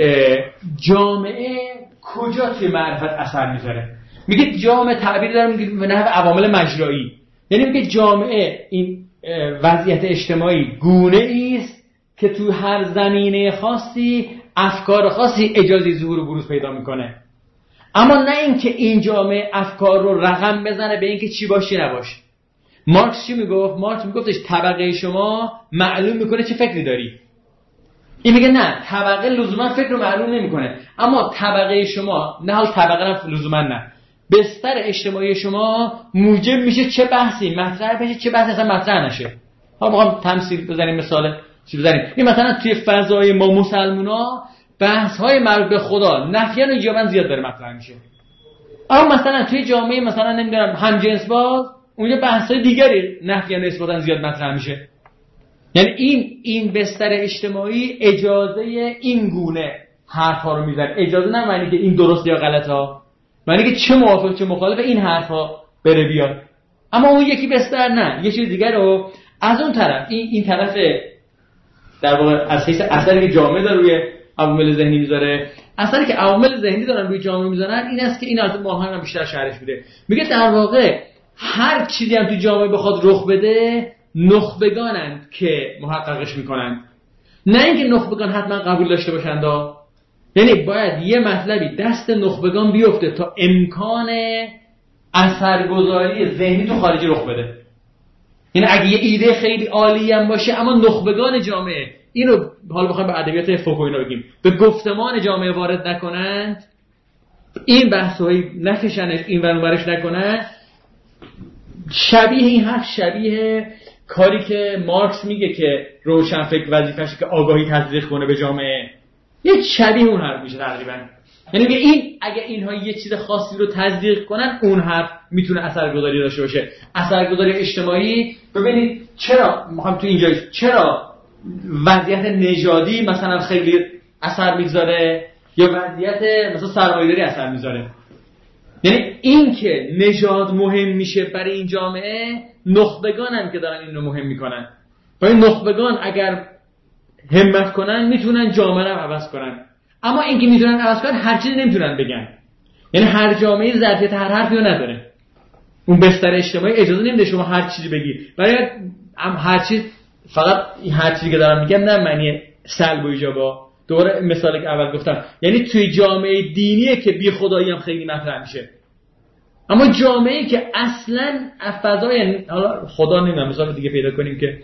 جامعه کجا توی معرفت اثر میذاره. میگه جامعه تعبیر داره میگه به نحو عوامل مجرایی، یعنی میگه جامعه این وضعیت اجتماعی گونه است که تو هر زمینه خاصی افکار خاصی اجازه ظهور و بروز پیدا میکنه، اما نه اینکه این جامعه افکار رو رقم بزنه به اینکه چی باشه نباشه. مارکس چی میگفت؟ مارکس میگفتش طبقه شما معلوم میکنه چه فکری داری. این میگه نه، طبقه لزوما فکر رو معلوم نمیکنه، اما طبقه شما، نه حال طبقه هم لزوما نه، بستر اجتماعی شما موجب میشه چه بحثی مطرح بشه چه بحثی اصلا مطرح نشه. حالا میخوام تمثیل بزنیم، مثال چی بزنیم. این مثلا توی فضای ما مسلمونا بحث های مربوط به خدا نفیان و ایجابن زیاد داره مطرح میشه، اما مثلا توی جامعه مثلا نمیدونم همجنس باز اونجا بحث های دیگری نفیان و اثباتن زیاد مطرح میشه. یعنی این بستر اجتماعی اجازه این گونه حرفا رو میذاره. اجازه نه معنی که این درست یا غلط ها، معنی که چه موافق چه مخالف این حرفا بره بیاد. اما اون یکی بستر نه، یه چیز دیگر رو از اون طرف این طرف در واقع از حیث اثری که جامعه داره روی عوامل ذهنی میذاره، اثری که عوامل ذهنی دارن روی جامعه میذارن این است که این از ما هم بیشتر شرحش میده. میگه در واقع هر چیزی هم تو جامعه بخواد رخ بده نخبگانند که محققش میکنند، نه اینکه نخبگان حتما قبول داشته باشند. یعنی باید یه مطلبی دست نخبگان بیفته تا امکان اثرگذاری ذهنی تو خارجی رخ بده. یعنی اگه یه ایده خیلی عالی هم باشه اما نخبگان جامعه اینو حالا بخوایم به ادبیات فوکو اینا بگیم به گفتمان جامعه وارد نکنند، این بحث‌های نکشنش این ور اونورش نکنند، شبیه این حرف شبیه کاری که مارکس میگه که روشنفکر وظیفه‌شه که آگاهی تزریق کنه به جامعه، یه شبیه اون حرف میشه تقریبا. یعنی این اگه اینها یه چیز خاصی رو تزریق کنن اون حرف میتونه اثرگذاری داشته باشه. اثرگذاری اجتماعی ببینید چرا میخوام تو اینجا چرا وضعیت نژادی مثلا خیلی اثر میذاره یا وضعیت مثلا سرمایه‌داری اثر میذاره. یعنی این که نژاد مهم میشه برای این جامعه نخبگانن که دارن اینو مهم میکنن. برای نخبگان اگر همت کنن میتونن جامعه رو عوض کنن، اما اینکه میتونن عوض کنن هر چیزی نمیتونن بگن. یعنی هر جامعه ظرفیت هر حرفی رو نداره. اون بستر اجتماعی اجازه نمیده شما هر چیزی بگی. برای هر چیز فقط هر چیزی که دارم میگم نه معنی سلب و ایجابا. دوباره مثالی که اول گفتم، یعنی توی جامعه دینیه که بی خدایی هم خیلی مطرح میشه، اما جامعه‌ای که اصلاً فضای حالا خدا نمیدونم مثال دیگه پیدا کنیم که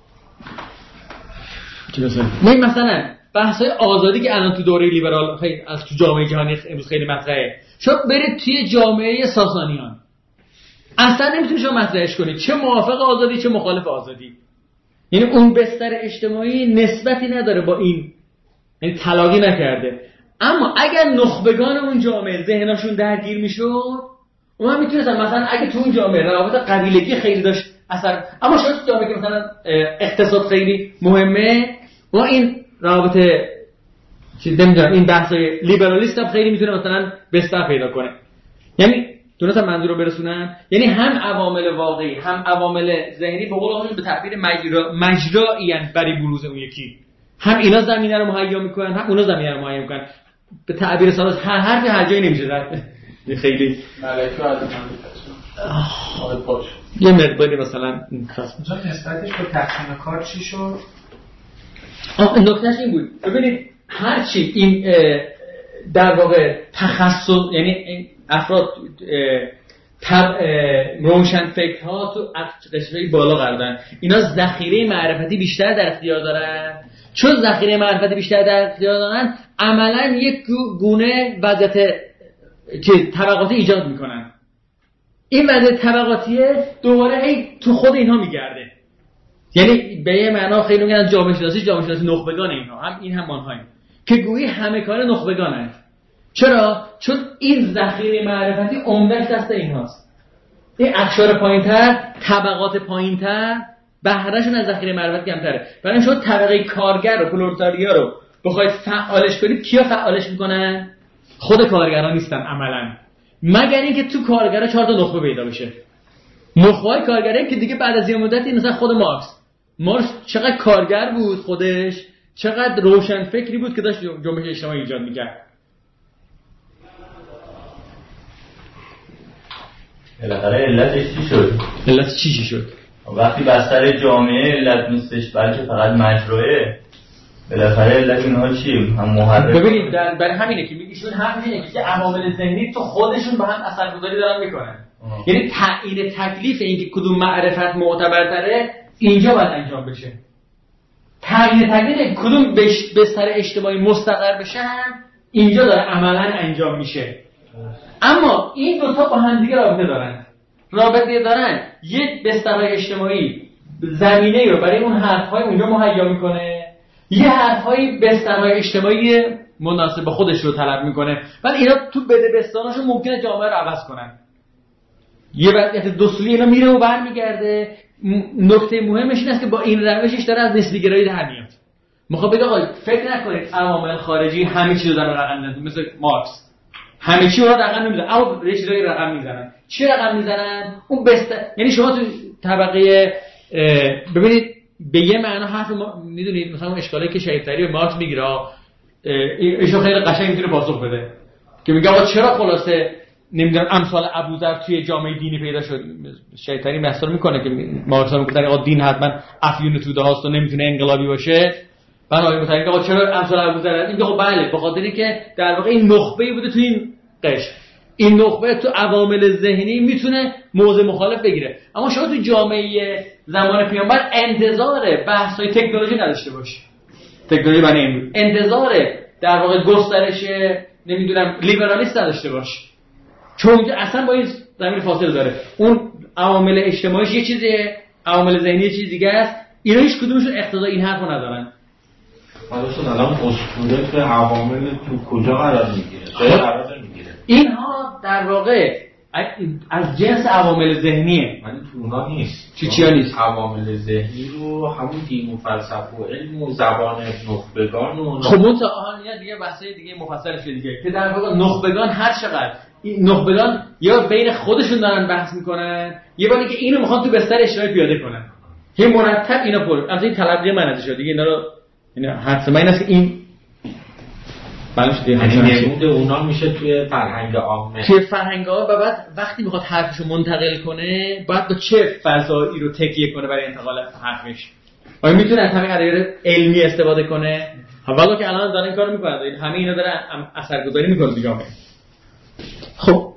مثلا بحث‌های آزادی که الان تو دوره لیبرال خیلی از تو جامعه جهانی امروز خیلی مطرحه، شما برید توی جامعه ساسانیان اصلا نمیتونید شما مطرحش کنید، چه موافق آزادی چه مخالف آزادی. یعنی اون بستر اجتماعی نسبتی نداره با این، یعنی تلاقی نکرده. اما اگر نخبگان اون جامعه ذهنشون درگیر میشد اونها میتونستن مثلا اگه تو اون جامعه روابط قبیلگی خیلی داشت اثر، اما شاید تو جامعه که مثلا اقتصاد خیلی مهمه و این روابط چیز نمیدونم این بحثای لیبرالیست هم خیلی میتونه مثلا بستر پیدا کنه. یعنی درست منظور رو برسونم، یعنی هم عوامل واقعی هم عوامل ذهنی به قول خودشون به تعبیر مجرایی ان برای بروز اون یکی، هم اینا زمینه رو مهیا میکنن هم اونا زمینه رو مهیا میکنن. به تعبیر ساز هر حرفی هر جایی نمیشه خیلی ملکه از من باش یه مقداری مثلا اونجا نسبتش به تقسیم کار چی شد؟ نکتهش این بود ببینید هرچی این در واقع تخصص، یعنی این افراد روشن فکرها تو قشرهای بالا قرار دارن، اینا ذخیره معرفتی بیشتر در اختیار دارن. چون ذخیره معرفتی بیشتر در اختیار دارن عملا یک گونه وضعیت که طبقاتی ایجاد میکنن. این وضعیت طبقاتیه دوباره تو خود اینها میگرده. یعنی به یه معنا خیلی میگن جامعه شناسی نخبگان اینها، هم این هم آنها که گویی همه کار نخبگانن. چرا؟ چون این ذخیره معرفتی عمده‌اش دست اینهاست. این اقشار پایینتر، طبقات پایینتر بهرهشون از ذخیره معرفت کمتره. برای شما طبقه کارگر و پرولتاریا رو بخواید فعالش کنید، کیا فعالش میکنن؟ خود کارگران نیستن عملاً، مگر اینکه تو کارگرا 4 تا نخبه پیدا بشه. نخبه‌های کارگری که دیگه بعد از یه مدتی مثلا خود مارکس چقدر کارگر بود خودش، چقدر روشن فکری بود که داشت جنبش اجتماعی ایجاد میکرد. بالاخره علتش چی شد؟ علت چی شد؟ وقتی بستر جامعه علت نیستش بلکه فقط مجروعه، بالاخره علت اینها چیه؟ هم محرک. ببینید برای همینه که میگیشون همینه که عوامل ذهنی تو خودشون با هم اثرگذاری دارن میکنن. یعنی تعیین تکلیف اینکه کدوم معرفت معتبرتره اینجا باید انجام بشه. تعیین تکلیف کدوم بستر اجتماعی مستقر بشه هم اینجا داره عملا انجام میشه. اما این دو تا با هم دیگه رابطه دارن. یک بستر اجتماعی زمینه رو برای اون حرف‌های اونجا مهیا میکنه، یه حرف‌های بسترهای اجتماعی مناسب به خودش رو طلب میکنه. ولی اینا تو بدبستاناشون ممکنه جامعه رو عوض کنن. یه وضعیت دوسلی اینا میره و برمیگرده. نکته مهمش این است که با این روشش داره از نسبی گرایی در میاد. میخواد بگه آقا فکر نکنید عوامل خارجی همه چیزو دارن رقم میزنن، مثل مارکس همه چی رو رقم نمیزنن، اما یه چیزایی رقم میزنن. چی رقم میزنن؟ اون یعنی شما تو طبقه ببینید به یه معنا حرف میدونید مثلا اون اشکالی که شهیدتری به مارکس میگیره ایشون خیلی قشنگ میتونه پاسخ بده که میگه آقا چرا خلاصه نمیدونم امثال ابوذر توی جامعه دینی پیدا شد. شهیدتری مثال میکنه که مارکس هم میگه آقا دین حتما افیون توده هاست و نمیتونه انقلابی باشه. بعد آقا میگه آقا چرا امثال ابوذر؟ این خب بله به خاطری که در واقع این نخبه‌ای بوده تو این قشر، این نخبه تو عوامل ذهنی میتونه موضع مخالف بگیره. اما شما تو جامعه زمان پیامبر انتظار بحث‌های تکنولوژی نداشته باشی. تکنولوژی برای امروز انتظار در واقع گسترش نمیدونم لیبرالیسم نداشته باش، چون اصلا با این زمین فاصله داره. اون عوامل اجتماعیش یه چیزه، عوامل ذهنی یه چیز دیگه است. اینا هیچ کدومشون اقتضای این حرفو ندارن. حالشون الان اسطوره به عوامل تو کجا قرار میگیره؟ جای قرار نمیگیره. اینها در واقع از جنس عوامل ذهنیه، ولی تو اونها نیست. چیا نیست؟ عوامل ذهنی رو همون دین و فلسفه و علم و زبان نخبگان و خب اون تا آن دیگه بحثای دیگه مفصلش دیگه که در واقع نخبگان هر چقدر این نخبگان یا بین خودشون دارن بحث میکنن، یه باری که اینو میخوان تو بستر اجتماعی پیاده کنن، هی مرتب اینا پر از این تلقی من ازش دیگه اینا رو حدس من است که این یعنی نمود اونا میشه توی فرهنگ عامه، توی فرهنگ عامه. و بعد وقتی میخواد حرفشو منتقل کنه باید با چه فضایی رو تکیه کنه برای انتقال حرفش. آیا میتونه از همین ادوار علمی استفاده کنه؟ حالا که الان دارن این کارو میکنن، همه اینا داره اثرگذاری میکنه تو جامعه. خب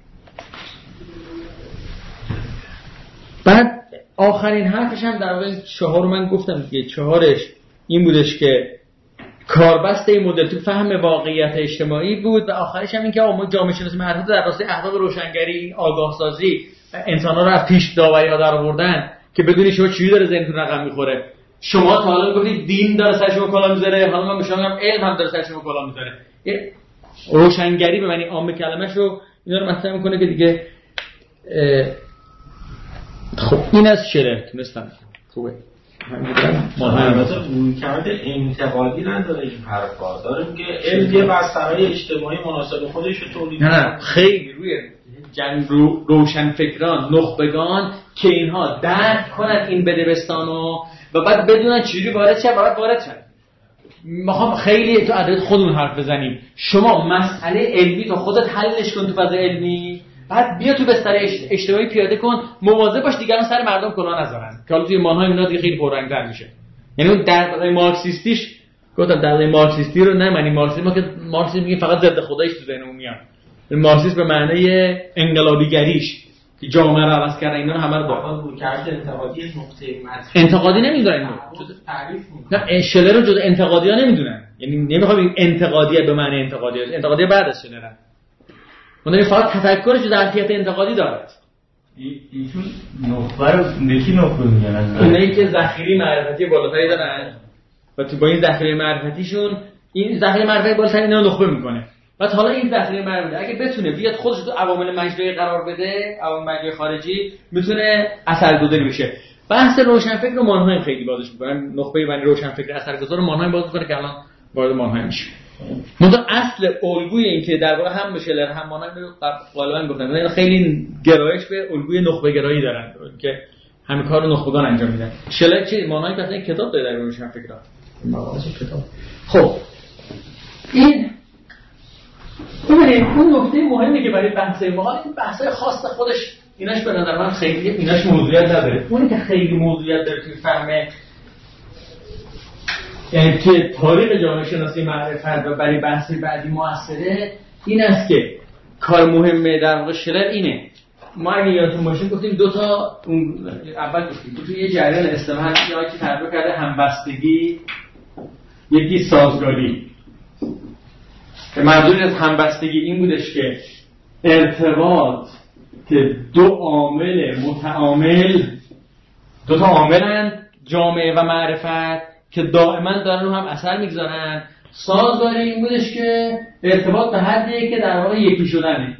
بعد آخرین حرفش هم در واقع چهار من گفتم که چهارش این بودش که کاربست این مدل تو فهم واقعیت اجتماعی بود و آخرش هم این که ما جامعه شناسی معرفت در راستای اهداف روشنگری، آگاه سازی، انسان‌ها رو از پیش داوری‌ها در آوردن که بدونی شما چی داره ذهنتون رقم میخوره. شما تا حالا گفتید دین داره سر شما کلا میذاره، حالا من به شما میگم علم هم داره سر شما کلا میذاره. روشنگری به معنی عام کلمه‌شو اینا رو مطرح میکنه که دیگه خب این از شعر تونستم خوبه. ما البته رویکرد انتقادی نداره این حرفا، داره میگه علم یه بسترهای اجتماعی مناسب خودش رو تولید نه خیلی روی جنگ روشن فکران نخبگان که اینها درک کنن این بدبستانو و بعد بدونن چجوری وارد شه و بعد وارد شه. میخوام خیلی تو عدد خودمون حرف بزنیم. شما مسئله علمی تو خودت حلش کن تو فضا علمی، بعد بیا تو بستر اجتماعی پیاده کن، مواظب باش دیگران سر مردم کلاه نذارن که حالا توی مانهای اینا دیگه خیلی پررنگ‌تر میشه. یعنی اون درباره مارکسیستیش گفتم درباره مارکسیستی رو نمانی. مارکسیسم که مارکسیسم میگه فقط ضد خداییش تو ذهنمون میاد. مارکسیسم به معنی انقلابیگریش که جامعه رو عوض کردن اینا همه رو با رویکرد انتقادی نقطه انتقادی نمیدونن اینو تعریف میکنن. نه شلر رو جزء انتقادی ها نمیدونن. یعنی نمیخوام انتقادیه به معنی انتقادی بعد از شلر. اون فقط تفکرش ظرفیت انتقادی دارد. ایشون نخبه رو نکی نخبه میگن. اینایی که ذخیره معرفتی بالاتری دارن و تو با این ذخیره معرفتیشون این ذخیره معرفتی بالاتری اینا نخبه میکنه. بعد حالا این ذخیره معرفتی اگه بتونه بیاد خودش تو عوامل مجموعی قرار بده، عوامل مجموعی خارجی، میتونه اثرگذاری بشه. بحث روشنفکر رو مانهای خیلی بازش میکنن. نخبه یعنی روشنفکر اثرگذار رو مانهای باز میکنه که الان وارد مانهای میشه. منتها اصل الگوی این که در واقع هم شلر هم مانهایم رو غالبا گفتن اینا خیلی گرایش به الگوی نخبه گرایی دارن که همین کار رو نخبگان انجام میدن. شلر چی مانهایم مثلا کتاب داره در روشن فکران مقاله کتاب. خب این ببینید اون نکته مهمی که برای بحث ما این بحث‌های خاص خودش ایناش به نظر من خیلی ایناش موضوعیت نداره. اونی که خیلی موضوعیت داره توی فهم یعنی که تاریخ جامعه شناسی معرفت و برای بحث بعدی موثره این است که کار مهمه در واقع شلر اینه. ما اگه یادتون باشه گفتیم دو تا اول گفتیم تو یه جریان اصطلاحاً که تعریف کرده همبستگی یکی سازگاری که منظور از همبستگی این بودش که ارتباط که دو عامل متعامل دو تا عاملن جامعه و معرفت که دائما دارن رو هم اثر میگذارن. سازگاری این بودش که ارتباط به حدیه که در واقع یکی شدنه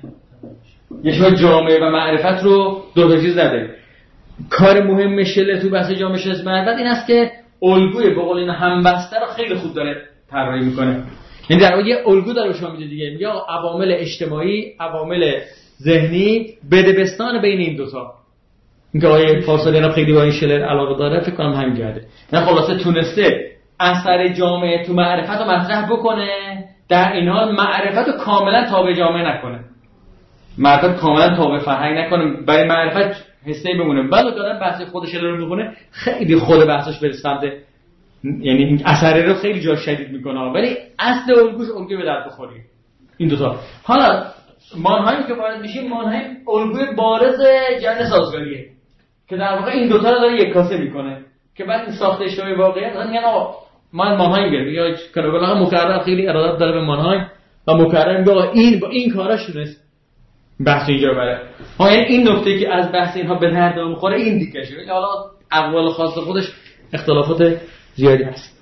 یه شما جامعه و معرفت رو دو تا چیز نداره. کار مهم شلر تو بحث جامعه شناسی معرفت این است که الگوی به قول این همبسته رو خیلی خوب داره طراحی میکنه. یعنی در واقع یه الگو داره به شما میده دیگه، میگه عوامل اجتماعی عوامل ذهنی بدبستان بین این دوتا. اینکه آقای فاصلینا خیلی با این شلر علاقه داره فکر کنم همین گرده. نه خلاصه تونسته اثر جامعه تو معرفت رو مطرح بکنه، در این حال معرفت رو کاملا تابع جامعه نکنه، معرفت کاملا تابع فرهنگ نکنه، برای معرفت حسه بمونه. بعد دادن بحث خود شلر رو میکنه خیلی خود بحثش به سمت یعنی این اثر رو خیلی جا شدید میکنه، ولی اصل الگوش الگوی به درد بخوری این دوتا. حالا مانهایم که وارد میشیم، مانهایم الگوی بارز جنس سازگاریه که در واقع این دوتا رو داره یک کاسه میکنه که بعد این ساخته اجتماعی واقعیت مثلا میگن آقا من مانهایم گرفتم یا کنابلا مکرر خیلی ارادت داره به مانهایم و مکرر میگه آقا این با این کاراش تونست بحث اینجا بره. ها یعنی این نکته که از بحث اینها به درد میخوره این دیگه که حالا اقوال خاص خودش اختلافات زیادی هست.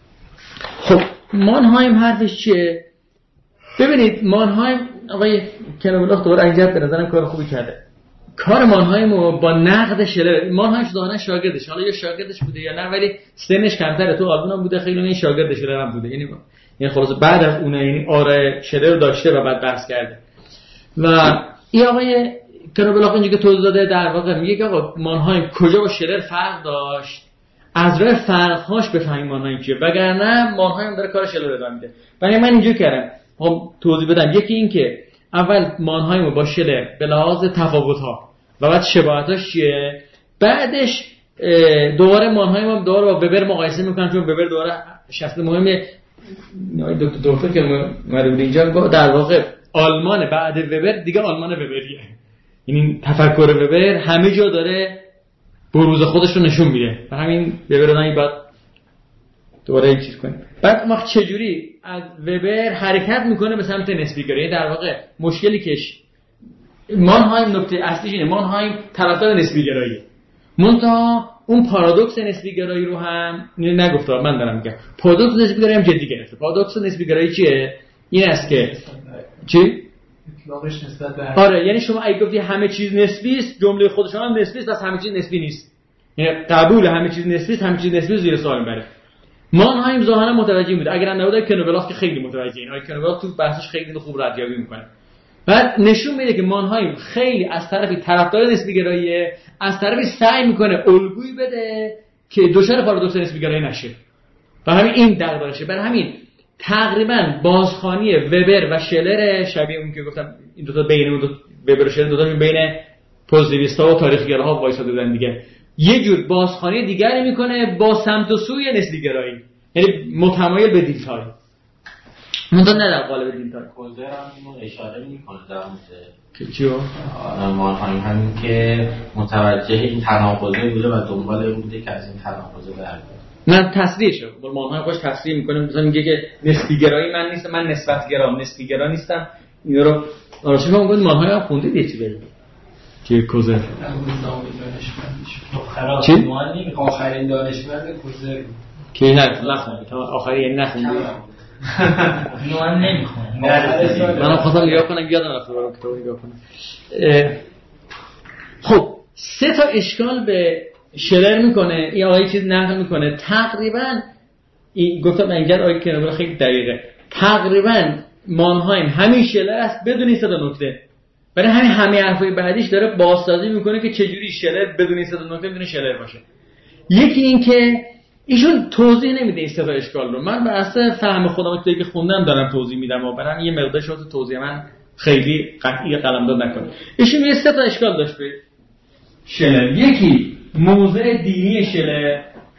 خب مانهایم حرفش چیه؟ ببینید مانهایم آقای کنابلا دوباره اینجا به نظرم کار خوبی کرده. کار مانهایم رو با نقد شلر، مانهایم ظاهرا شاگردش، حالا یا شاگردش بوده یا نه ولی سنش کمتره، تو آلمان هم بوده خیلی این شاگرد شلر هم بوده، یعنی خلاص بعد از اون یعنی آره شلر رو داشته و بعد بحث کرده. و این آقای کنابلا اینجا که توضیح داده در واقع میگه که آقا مانهایم کجا با شلر فرق داشت، از راه فرق‌هاش بفهمیم مانهایم چیه، وگرنه مانهایم داره کار شلر رو ادامه میده. برای من اینجوری کردم توضیح بدم. یکی این که اول مانهایم رو با شلر به لحاظ تفاوت‌ها و بعد شباهتاش چیه، بعدش دوباره مانهایم هم دوباره با وبر مقایسه میکنم چون وبر دوباره شخص مهمه. دکتر که اومده بود اینجا در واقع آلمان بعد وبر دیگه آلمان وبریه، یعنی تفکر وبر همه جا داره بروز خودش رو نشون میده و همین وبر رو نمی باید دوباره این چیز کنیم. بعد ما چجوری از وبر حرکت میکنه به سمت نسبیگرایی. در واقع مشکلی که مانهایم نکته اصلیش اینه، مانهایم طرفدار نسبیگراییه، منتها اون پارادوکس نسبیگرایی رو هم نگفته، من دارم میگم پارادوکس نسبیگرایی هم جدی گرفته. پارادوکس نسبیگرایی چیه؟ این است که چی؟ اطلاقش نسبت به آره یعنی شما اگه گفتی همه چیز نسبی است، جمله خود شما هم نسبی است، پس همه چیز نسبی نیست. یعنی قبول همه چیز نسبی است، همه چیز نسبی زیر سوال میبره. مانهایم ظاهرا متوجه بود، اگر نبود کنابلا که خیلی متوجه این، کنابلا تو بحثش خیلی خوب ردیابی میکنه. بعد نشون میده که مانهایم خیلی از طرفی طرفدار نسبیگراییه، از طرفی سعی میکنه الگویی بده که دچار پارادوکس نسبیگرایی نشه و همین این دغدغه‌شه. برای همین تقریبا بازخوانی وبر و شلر شبیه اون که گفتم این دو تا بین اون دو وبر و شلر دو تا بین پوزیتیویست‌ها و تاریخ‌گراها وایساده بودن دیگه، یه جور بازخوانی دیگری میکنه با سمت و سوی نسبیگرایی، یعنی متمایل به دیتای منتها نه در قالب دیتای. کوزر هم اشاره میکنه در مورد که چیو مانهایم همین که متوجه این تناقضه بوده و دنبال این بوده که از این تناقضه برگرده. نه تصریحشه، مانهایم باش تصریح میکنه، مثلا میگه که نسبیگرایی من نیستم، من نسبتگرام، نسبیگرا نیستم. اینا رو آرشیو ما میگن مانهایم خوندید یه چی بگید که کوزر چی؟ آخرین دانشمند کوزر که نخوندید تا آخری یعنی نخوندید. اینو من نمیخونم، منم خواستم نگاه کنم یادم رفت برام کتاب نگاه کنم. خب سه تا اشکال به شلر میکنه، این آقای چیز نقل میکنه تقریبا گفتم اینجا آقای کنابلا خیلی دقیقه، تقریبا مانهایم همین شلر است بدون این 3 نکته. برای همه حرفای بعدیش داره بازسازی میکنه که چجوری شلر بدون این 3 نکته میتونه شلر باشه. یکی این که ایشون توضیح نمیده این 3 اشکال رو. من بر اساس فهم خودم که خوندم دارم توضیح میدم و برام یه مقدار شده توضیح من خیلی قطعی قلمداد نکنه. ایشون یه 3 اشکال داشت به شلر. یکی موضع دینی شلر،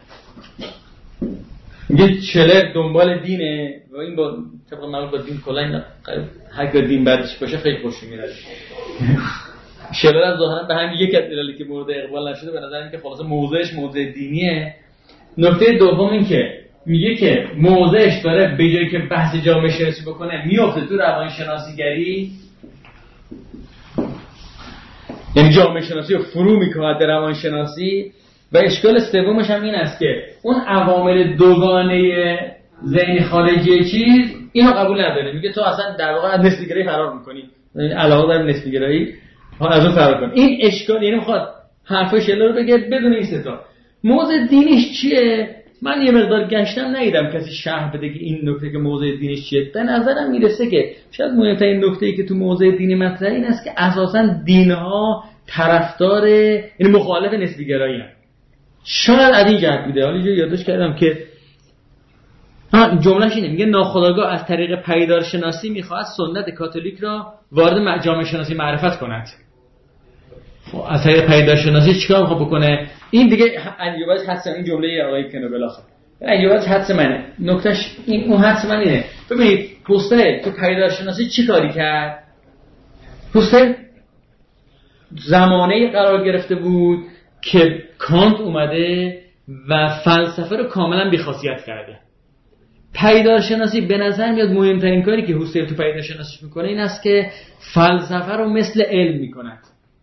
یه شلر دنبال دینه و این با طبق معمول با دین کلا هر کی دین بعدش باشه خیلی خوش میاد. شلر از ظاهرا به همین یک از دلایلی که مورد اقبال نشده به نظر اینکه خلاص موضعش موضع دینیه. نکته دوم این که میگه که موضعش داره به جایی که بحث جامعه شناسی بکنه میفته تو روانشناسیگری، یعنی جامعه شناسی رو فرو میکاهد در روانشناسی. و اشکال سومش هم این است که اون عوامل دوگانه ذهنی خارجی چیز اینو قبول نداره. میگه تو اصلا در واقع از نسبی‌گرایی فرار میکنی، علاوه بر نسبی‌گرایی از اون فرار کن. این اشکال یعنی میخواد حرفای شلر رو بگه بدون این 3 تا. موضع دینش چیه؟ من یه مقدار گشتم ندیدم کسی شرح بده که این نکته که موضع دینش چیه. به نظرم میرسه که شاید مهمترین نکته‌ای که تو موضع دینی مطرحه این است که اساساً دین‌ها طرفدار یعنی مخالف نسبی‌گرایی هستند. شاید از این جهت بوده. حالا یادداشت کردم که جملهش اینه، میگه ناخودآگاه از طریق پدیدارشناسی میخواهد سنت کاتولیک را وارد جامعه شناسی معرفت کند. از طریق پدیدارشناسی چیکار میخواد بکنه؟ این دیگه انجیوباز حدس این جمله آقای کنوبلاخه. انجیوباز حدس منه. نکتهش این اون حدس من اینه. ببینید پوستر تو پدیدارشناسی چی کاری کرد؟ پوستر زمانه قرار گرفته بود که کانت اومده و فلسفه رو کاملا بی‌خاصیت کرده. پدیدارشناسی به نظر میاد مهمترین کاری که هوسل تو پدیدارشناسی میکنه این است که فلسفه رو مثل علم میکند.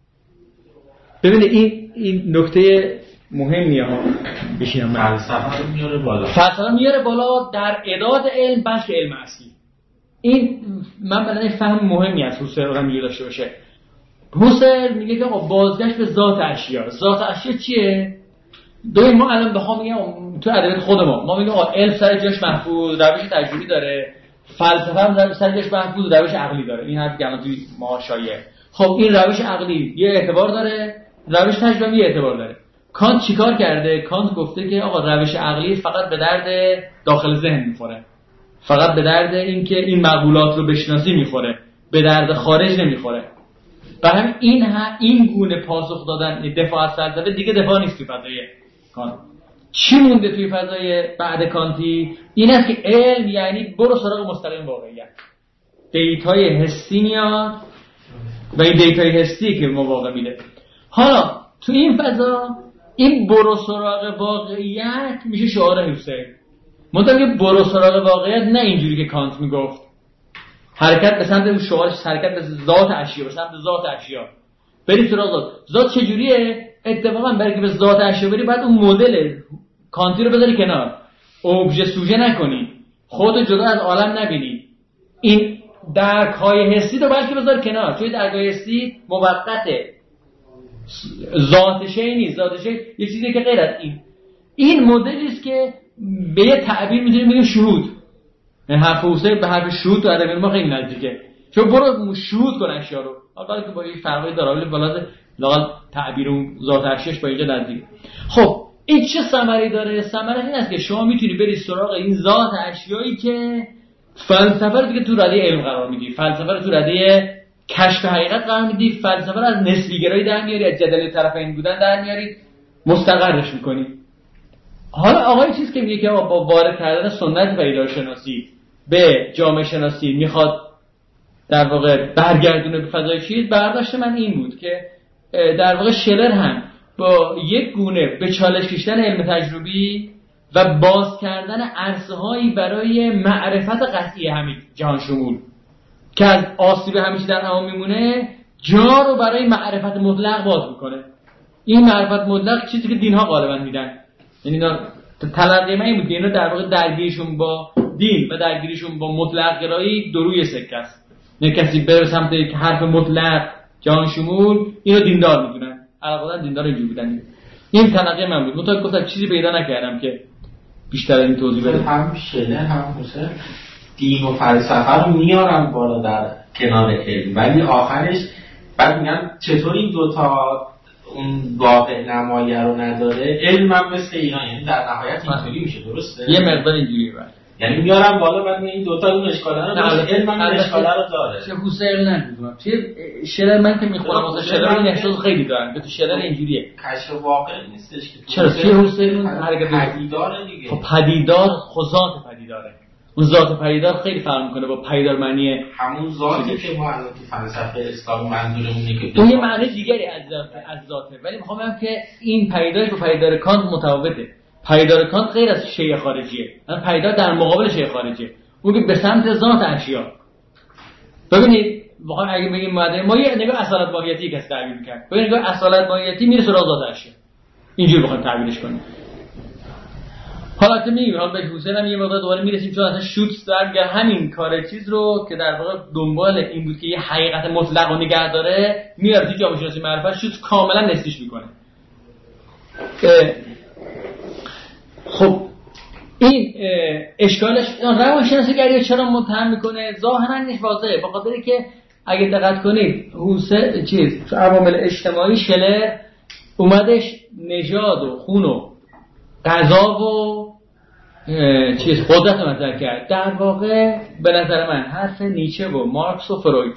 ببینید این نکته مهمیه ها. بشینم فلسفه رو میاره بالا. فلسفه رو میاره بالا در اعداد علم بخش علم اصلی. این من برای فهم مهمی است هوسل رو میگه داشته باشه. هوسل میگه که آقا بازگشت به ذات اشیا. ذات اشیا چیه؟ ما الان بخوام میگم تو ادبیات خود ما میگیم آقا علم سر جاش محفوظ، روش تجربی داره، فلسفه هم سر جاش محفوظ، روش عقلی داره. این حرف گردن توی ما شایعه. خب این روش عقلی یه اعتبار داره، روش تجربی یه اعتبار داره. کانت چیکار کرده؟ کانت گفته که آقا روش عقلی فقط به درد داخل ذهن میخوره، فقط به درد این که این مقولات رو بشناسی میخوره، به درد خارج نمیخوره. برای این گونه پاسخ دادن دفاع از فلسفه دیگه دفاع نیست توی فضای کانت. چی مونده توی فضای بعد کانتی؟ این است که علم یعنی برو سراغ مستقیم واقعیت. دیتای حسی میاد و این دیتای حسی که ما واقع میده. حالا تو این فضا این برو سراغ واقعیت میشه شعار هوسل. منتها که برو سراغ واقعیت نه اینجوری که کانت میگفت حرکت به سمت شعارش، حرکت به ذات اشیا، به سمت ذات اشیا. برید سراغ ذات چجوریه؟ اتفاقا برای که به ذات اشیا بری باید اون مدل کانتی رو بذاری کنار، ابژه سوژه نکنی، خودت جدا از عالم نبینی، این درک‌های حسی رو باید که بذاری کنار، چون درک‌های حسی موقته، ذات شی نیست. ذات شی یه چیزی که غیر از این مدلی است که به یه تعبیر می‌ذاریم شهود. یعنی حرف حسین به حرف شهود تو ادبیات ما خیلی نزدیکه، چون برو شهود کن اشیا رو. حالا که با این فرقی داره ولی بالا لاقل تعبیر اون ذات اشیاش با اینجا نزدیکه. خب این چه ثمری داره؟ ثمرش این است که شما میتونی بری سراغ این ذات اشیایی که فلسفه رو دیگه تو رده علم قرار میدی، فلسفه رو تو رده کشف حقیقت قرار میدی، فلسفه رو از نسبی‌گرایی در میاری، از جدل طرفین بودن در میاری، مستقرش میکنی. حالا آقای چیز که میگه که با وارد کردن سنت پدیدارشناسی به جامعه شناسی میخواد در واقع برگردونه به فضای چیز، برداشت من این بود که در واقع شلر هم با یک گونه به چالش کشیدن علم تجربی و باز کردن عرصه‌هایی برای معرفت قطعی همین جهان شمول که از آسیب همیشه در امان میمونه جا رو برای معرفت مطلق باز میکنه. این معرفت مطلق چیزی که دین‌ها غالبا میدن، یعنی تلقی من این بود که اینا در واقع درگیریشون با دین و درگیریشون با مطلق گرایی دو روی سکه است. نه کسی بره سمت یک حرف مطلق جهان شمول اینو دیندار میدونن، علاوه دیندار اینجوری بودن. این تلقی من بود. مطلق گفتم چیزی پیدا نکردم که بیشتر این توضیح بده. هم شله هم حسین دین و فلسفه رو میارن بالا در کنار علم، ولی آخرش بعد میگن چطور این دوتا اون واقع نمایی رو نداره، علم هم مثل اینا، یعنی در نهایت اینطوری میشه. درسته؟ یه مقدار اینجوریه. یعنی میارن بالا بعد این دوتا اون اشکاله رو داره، علم هم اشکاله رو داره. چه حسین نمیدونم چه شلر من که میخونم واسه شلر این احساس خیلی دارم که تو شلر اینجوریه. کشف واقع نیستش که چرا چه حسین حرکت پدیداره دیگه. خب پدیدار ذات پدیداره. اون ذات پدیدار خیلی فرق میکنه با پدیدار معنی همون ذاتی که ما الان تو فلسفه اسلامی منظورمونه که اون یه معنی دیگری از ذاته، ولی میخوام بگم که این پدیدارش با پدیدار کانت متفاوته. پدیدار کانت غیر از شیء خارجیه، مثلا پدیدار در مقابل شیء خارجیه، اون که به سمت ذات اشیا. ببینید واقعا اگه بگیم ما یه نگاه اصالت ماهیتی که تعبیر می‌کنه، ببینید نگاه اصالت ماهیتی میره سراغ ذات اشیا، اینجوری بخوام تعبیرش کنیم. حالا میگیم حالا به حسین هم یه مقدار دوباره میرسیم، چون اصلا شوتس در همین کار چیز رو که در واقع دنبال این بود که یه حقیقت مطلق رو نگه داره میاره تو جامعه شناسی معرفت، شوتس کاملا نسبیش میکنه. خب این اشکالش روانشناسیگری چرا متهم میکنه؟ ظاهرا نیست واضحه، به خاطری که اگه دقت کنید حسین تو عوامل اجتماعی شلر اومدش نژاد و خون و غذا و قدرت رو مطرح کرد. در واقع به نظر من حرف نیچه و مارکس و فروید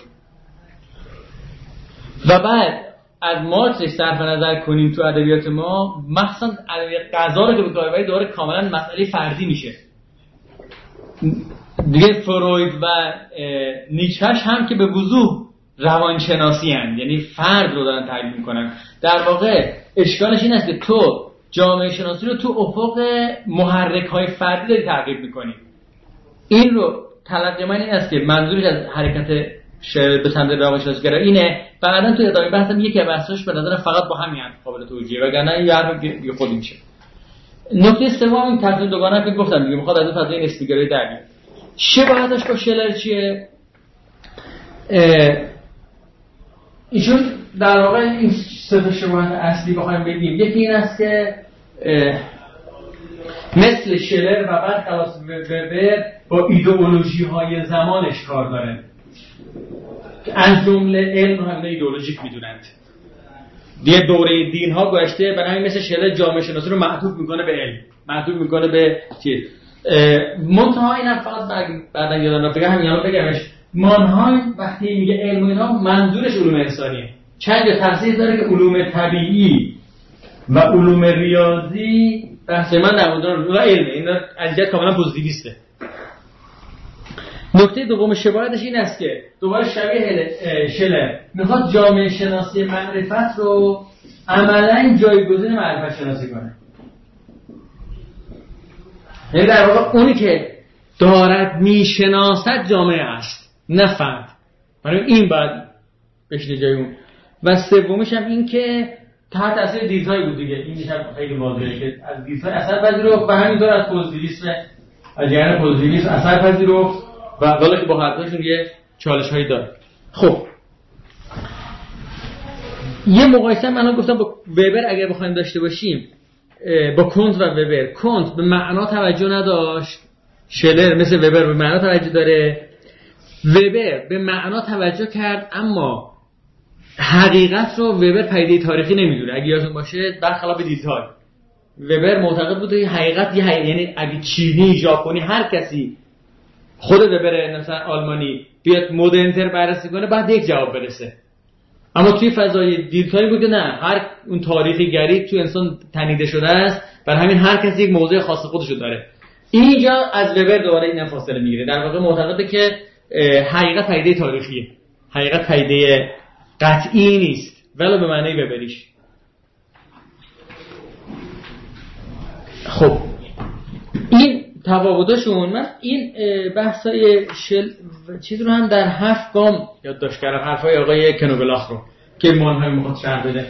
و بعد از مارکس صرف نظر کنیم تو ادبیات ما، مخصوصا ادبیات غذا رو که به کار ببرید دوباره کاملا مسئله فردی میشه دیگه. فروید و نیچهش هم که به وضوح روانشناسی هستند، یعنی فرد رو دارن تحلیل میکنن. در واقع اشکالش این است که تو جامعه شناسی رو تو افق محرک‌های فردی داری تعقیب می‌کنی. این رو تلقی من این است که منظورش از حرکت به سمت روانشناسی‌گرا اینه. بعداً تو ادامه بحثم یکی از بحثاش به نظر فقط با همین قابل توجیه، وگرنه این حرف دیگه خودی میشه. نکته سوم این تصمیم دوگانه که گفتم دیگه، می‌خواد از فضای نسبی‌گرایی در بیاد. شباهتش با شلر چیه؟ ایشون در واقع این سه تا شباهت اصلی بخوایم بگیم، یکی این است که مثل شلر و برخلاف وبر با ایدئولوژی‌های زمانش کار داره، از جمله علم رو هم ایدئولوژیک می‌دونند. دیگه دوره دین‌ها گذشته، برای همین مثل شلر جامعه شناسی رو معطوف می‌کنه به علم، معطوف می‌کنه به چیز. منتها اینم فقط بعداً یادم رفت همین بگمش، مانهای وقتی میگه علم و اینا منظورش علوم انسانیه. چند جا تخصیص داره که علوم طبیعی و علوم ریاضی بحث من در مورد علوم علمه، اینا از جهت کاملا پوزیتیویسته. نکته دوم شباهتش این است که دوباره شبیه شلر میخواد جامعه شناسی معرفت رو عملاً جایگزین معرفت شناسی کنه. یعنی در واقع اونی که دارد میشناسد جامعه است، نه فرد. برای این بعد بشینه جای اون. و سومیش هم این که تحت تاثیر دیدهای بود دیگه. این میشه خیلی واضحه که از دیدهای اثر پذیرفت و همینطور از پوزیتیویسم، از جریان پوزیتیویسم اثر پذیرفت و حالا که با هر دوشون یه چالش‌هایی داره. خب یه مقایسه من گفتم با وبر اگر بخوایم داشته باشیم با کانت و وبر. کانت به معنا توجه نداشت، شلر مثل وبر به معنا توجه داره. وبر به معنا توجه کرد اما حقیقت رو وبر پدیده تاریخی نمیدونه. اگه یادتون باشه برخلاف دیدهای وبر معتقد بود که حقیقت یعنی اگه چینی، ژاپنی، هر کسی، خود وبر مثلا آلمانی بیاد مدرن‌تر بررسی کنه بعد یک جواب برسه. اما توی فضای دیدهای بود که نه، هر اون تاریخی گری تو انسان تنیده شده است، برای همین هر کسی یک موضوع خاص خودشو داره. اینجا از وبر دوباره این فاصله میگیره. در واقع معتقده که حقیقت پدیده تاریخیه، حقیقت پدیده قطعی نیست ولی به معنی وبریش. خب این تفاوتاشون، من این بحثای چیز رو هم در 7 گام یادداشت کردم، حرفای آقای کنوبلاخ رو که مانهای میخواد شرح بده.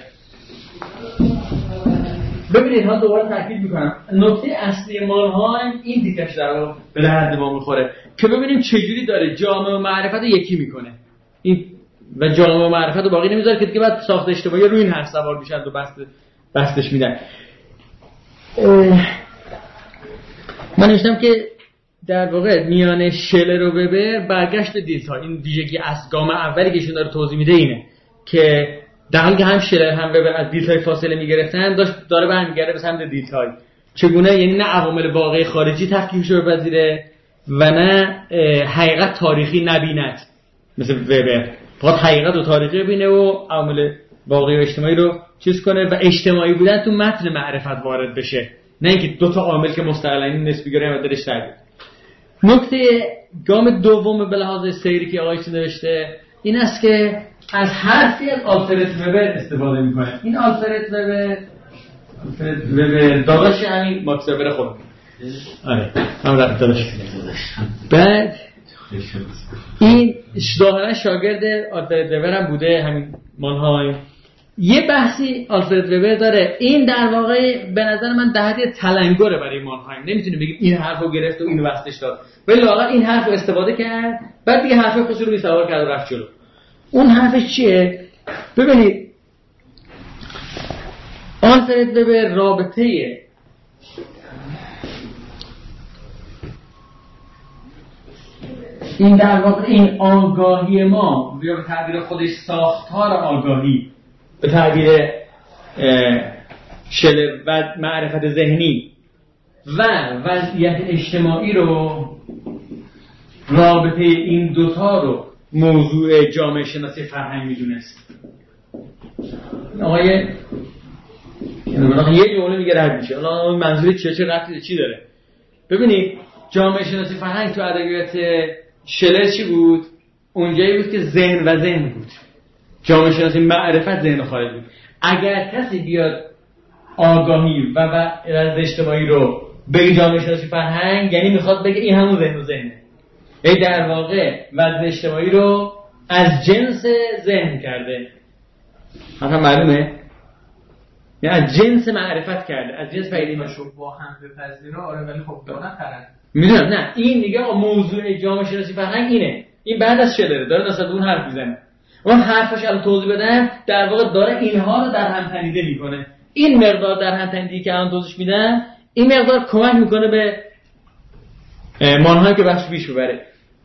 ببینید ها دوباره تاکید میکنم، نکته اصلی مانهای این دیگهش در به درد ما میخوره که ببینیم چجوری داره جامعه و معرفت یکی میکنه این و جامعه و معرفت رو باقی نمیذاره که دیگه بعد ساخت اجتماعی روی این حرف سوار میشن و بستش میدن. من نوشتم که در واقع میان شلر و وبر برگشت دیتا، این ویژگی از گام اولی که ایشون داره توضیح میده اینه که در حالی که هم شلر هم وبر از دیتای فاصله میگرفتن داره برمیگرده به سمت دیتای. چگونه؟ یعنی نه عوامل واقعی خارجی تفکیکش رو بپذیره و نه حقیقت تاریخی نبیند مثل وبر، فقط حقیقت و تاریخی ببینه و عوامل واقعی و اجتماعی رو چیز کنه و اجتماعی بودن تو متن معرفت وارد بشه، نه اینکه دو تا عامل که مستقلاً نسبی گرایی و درش تغییر. نکته گام دوم به لحاظ سیری که آقای نوشته این است که از حرفی از آلفرد وبر استفاده میکنه. این آلفرد وبر داداش همین ماکس وبر خود. آره هم داداش. بعد این ظاهرا شاگرد آلفرد وبر هم بوده همین مانهایم. یه بحثی آلفرد وبر داره، این در واقع به نظر من دهدی تلنگره برای مانهایم. نمیتونیم بگیم این حرفو گرفت و اینو وقتش داد، ولی واقعا این حرفو استفاده کرد بعد دیگه حرف خودش رو بی‌سوار کرد و رفت جلو. اون حرفش چیه؟ ببینید آلفرد وبر رابطه این در واقع این آگاهی ما یا به تعبیر خودش ساختار آگاهی به تعبیر شلر و معرفت ذهنی و وضعیت اجتماعی رو، رابطه این دوتا رو موضوع جامعه شناسی فرهنگ میدونست. آقای یه جمله میگه رد میشه، حالا منظور چه ربطی چی داره؟ ببینید جامعه شناسی فرهنگ تو ادبیات شلر چی بود؟ اونجایی بود که ذهن و ذهن بود. جامعه شناسی معرفت ذهن و خارج بود. اگر کسی بیاد آگاهی و وضع اجتماعی رو بگه جامعه شناسی فرهنگ، یعنی میخواد بگه این همون ذهن و ذهنه. ای در واقع وضع اجتماعی رو از جنس ذهن کرده. حتما معلومه؟ یعنی از جنس معرفت کرده، از جنس پیدایی مشو با هم بپذیره. آره ولی خب دو نفرن. میدونم نه این دیگه موضوع جامعه شناسی فرهنگ اینه. این بعد از شلره داره نسبت اون حرف میزنه. اون حرفش الان توضیح بدن در واقع داره اینها رو در هم تنیده میکنه. این مقدار در هم تنیدی که الان توضیح میدن این مقدار کمک میکنه به مانهایی که بحث پیش ببره.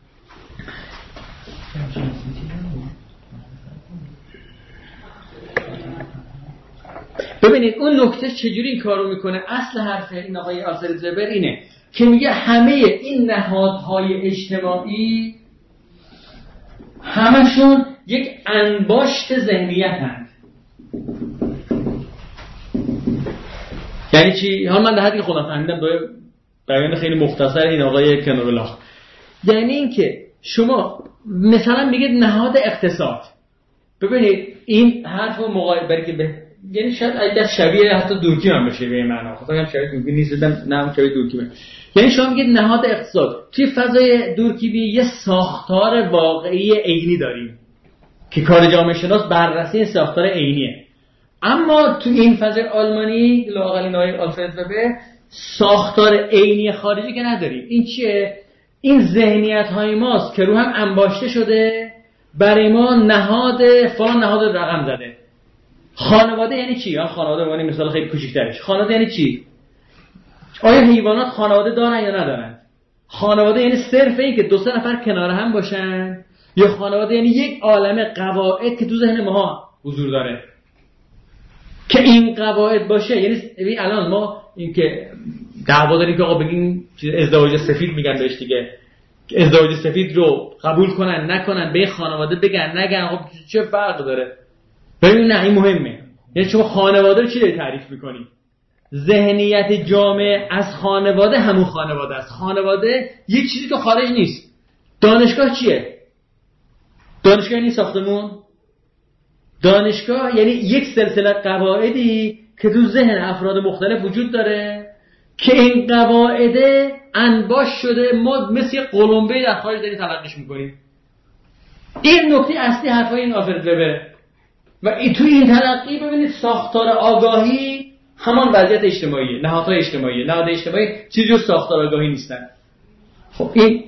ببینید اون نکته چجوری این کارو میکنه. اصل حرف این آقای آلفرد وبر اینه که میگه همه این نهادهای اجتماعی همشون یک انباشت ذهنیت هست. یعنی چی؟ حالا من در حدی که خودم فهمیدم بیان خیلی مختصر این آقای کنولاخ، یعنی این که شما مثلا میگید نهاد اقتصاد. ببینید این حرف رو مقایبه که یعنی شاید اگر شبیه حتی دورکیم هم بشه به معنا، خب هم شبیه دورکیم نیست، نه شبیه دورکیمه. یعنی شما میگید نهاد اقتصاد توی فضای دورکیمی یه ساختار واقعی عینی داریم که کار جامعه شناس بررسی این ساختار عینیه. اما تو این فضای آلمانی لااقل آقای آلفرد وبر ساختار عینی خارجی که نداریم. این چیه؟ این ذهنیت های ماست که رو هم انباشته شده برای ما نهاد فلان نهاد رقم زده. خانواده یعنی چی؟ خانواده یعنی مثال خیلی کوچیک‌ترش. خانواده یعنی چی؟ آیا حیوانات خانواده دارن یا ندارن؟ خانواده یعنی صرف این که دو سه نفر کنار هم باشن، یا خانواده یعنی یک عالمه قواعد که تو ذهن ما حضور داره که این قواعد باشه. یعنی الان ما این که دعوا داریم که آقا بگیم ازدواج سفید میگن بهش دیگه، ازدواج سفید رو قبول کنن نکنن، به خانواده بگن نگن، خب چه فرق داره؟ ببین نه این مهمه. یعنی شما خانواده رو چی داری تعریف میکنی؟ ذهنیت جامعه از خانواده همون خانواده است. خانواده یک چیزی که خارج نیست. دانشگاه چیه؟ دانشگاه یعنی ساختمون. دانشگاه یعنی یک سلسله قواعدی که تو ذهن افراد مختلف وجود داره که این قواعد انباش شده، ما مثل یه قلمبه در خارج داریم تلقیش میکنیم. این نکته اصلی حرفای این آلفرد وبر. و تو این تلقی ببینید ساختار آگاهی همان وضعیت اجتماعیه، نهادهای اجتماعیه. نهاد اجتماعی چیزی جز ساختار آگاهی نیستن. خب این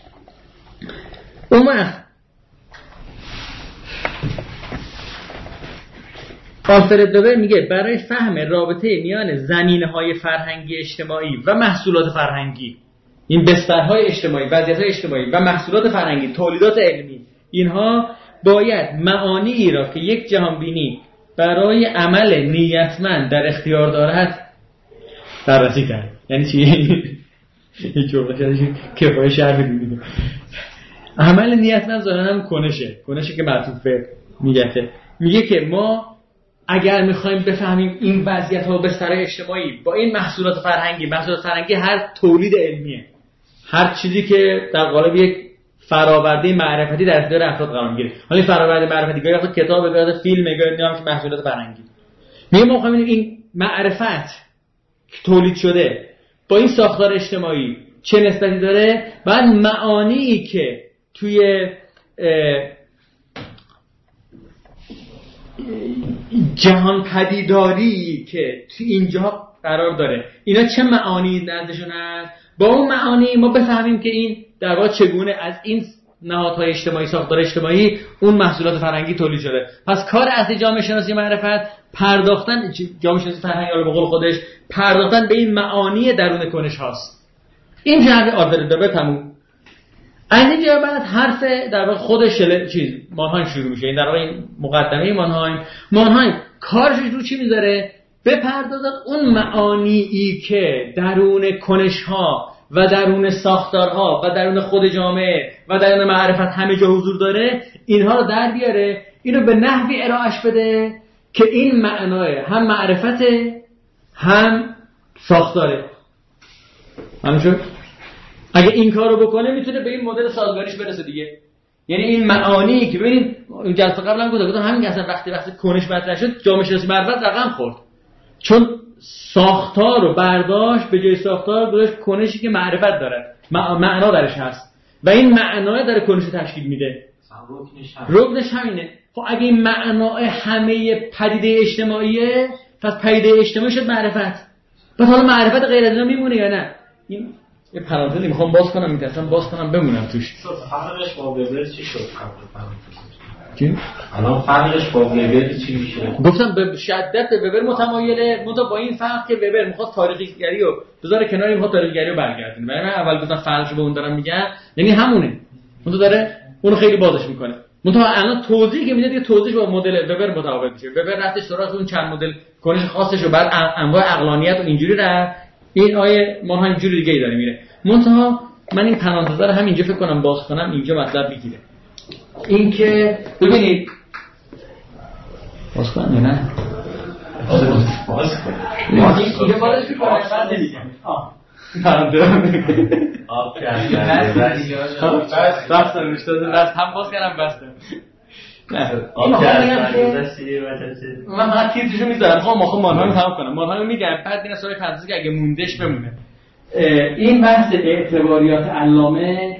آلفرد وبر میگه برای فهم رابطه میان زمینه‌های فرهنگی اجتماعی و محصولات فرهنگی، این بسترهای اجتماعی، وضعیت‌های اجتماعی و محصولات فرهنگی، تولیدات علمی، اینها باید معانی را که یک جهانبینی برای عمل نیتمند در اختیار دارد بررسی کرد. یعنی چی؟ این جمله کفایه شرح دیگه. عمل نیتمند ظاهرا هم کنشه که معطوفه میگه که ما اگر میخوایم بفهمیم این وضعیت‌ها بستر اجتماعی با این محصولات فرهنگی هر تولید علمیه، هر چیزی که در قالب یک فراورده معرفتی در اختیار افراد قرار میگیره. حالا فراورده معرفتی گاهی وقتا کتاب، گاهی فیلم، گاهی نام که محصولات فرهنگی. میگه ما می‌خوایم این معرفت تولید شده با این ساختار اجتماعی چه نسبتی داره، بعد معانی که توی جهان پدیداری که توی اینجا قرار داره اینا چه معانی نزدشون هست، با اون معانی ما بفهمیم که این در واقع چگونه از این نهادهای اجتماعی، ساختار اجتماعی اون محصولات فرهنگی تولید شده. پس کار اصلی جامعه شناسی معرفت پرداختن، جامعه شناسی فرهنگی رو به قول خودش پرداختن به این معانی درون کنش هاست. این جنبه آلفرد وبر تموم. از اینجا بعد حرف در واقع خود مانهایم شروع میشه. این در واقع مقدمه مانهایم کارش رو چی میذاره؟ بپردازد اون معانی که درون کنش ها و درون ساختارها و درون خود جامعه و درون معرفت همه جا حضور داره، اینها رو در بیاره، اینو به نحوی ارائهش بده که این معنای هم معرفته هم ساختاره. همینجور اگه این کارو بکنه میتونه به این مدل سازگاریش برسه دیگه. یعنی این معانی که ببینید جلسه قبلا گفتم همین اصلا وقتی کنش مطرح شد جامعه شناسی معرفت رقم خورد، چون ساختار رو برداشت به جای ساختار گذاشت کنشی که معرفت داره، معنا درش هست و این معنا داره کنش تشکیل میده. رکنش همینه. خب اگه این معنا همه پدیده اجتماعیه، پس پدیده اجتماعی شد معرفت. پس حالا معرفت غیر از اینا میمونه یا نه؟ این یه پرانتزی میخوام باز کنم، میتونم باز کنم بمونم توش. فرقش با وبر چی شد؟ چی؟ الان فرقش با وبر چی میشه؟ گفتم به شدت به وبر متمایله، منتها با این فرق که وبر میخواد تاریخی‌گری رو بذاره کنار، میخواد تاریخی‌گری رو برگردونه. من اول گفتم فرقش به اون دارم میگم، یعنی همونه. منتها داره اونو خیلی بازش میکنه. منتها الان توضیحی که میده دیگه توضیح با مدل وبر متفاوت میشه. وبر رفتش سراغ اون چند مدل کنش خاصش رو بعد انواع عقلانیت و اینجوری رفت. این آیه ما هم جوری دیگه ای داره میره. منتها من این پرانتز رو همینجا فکر کنم باز کنم، اینجا مطلب بگیره. این که ببینید باز کنم یا نه؟ باز کن. دیگه بازش میکنم بعد نمیگم. بستم میشتازه بست هم باز کردم بستم. من فقط تیترشو میذارم، خواهم مانهایم تمام کنم. مانهایم میگم بعد دیگه سوال پرانتزی که اگه موندش بمونه. این بحث اعتباریات علامه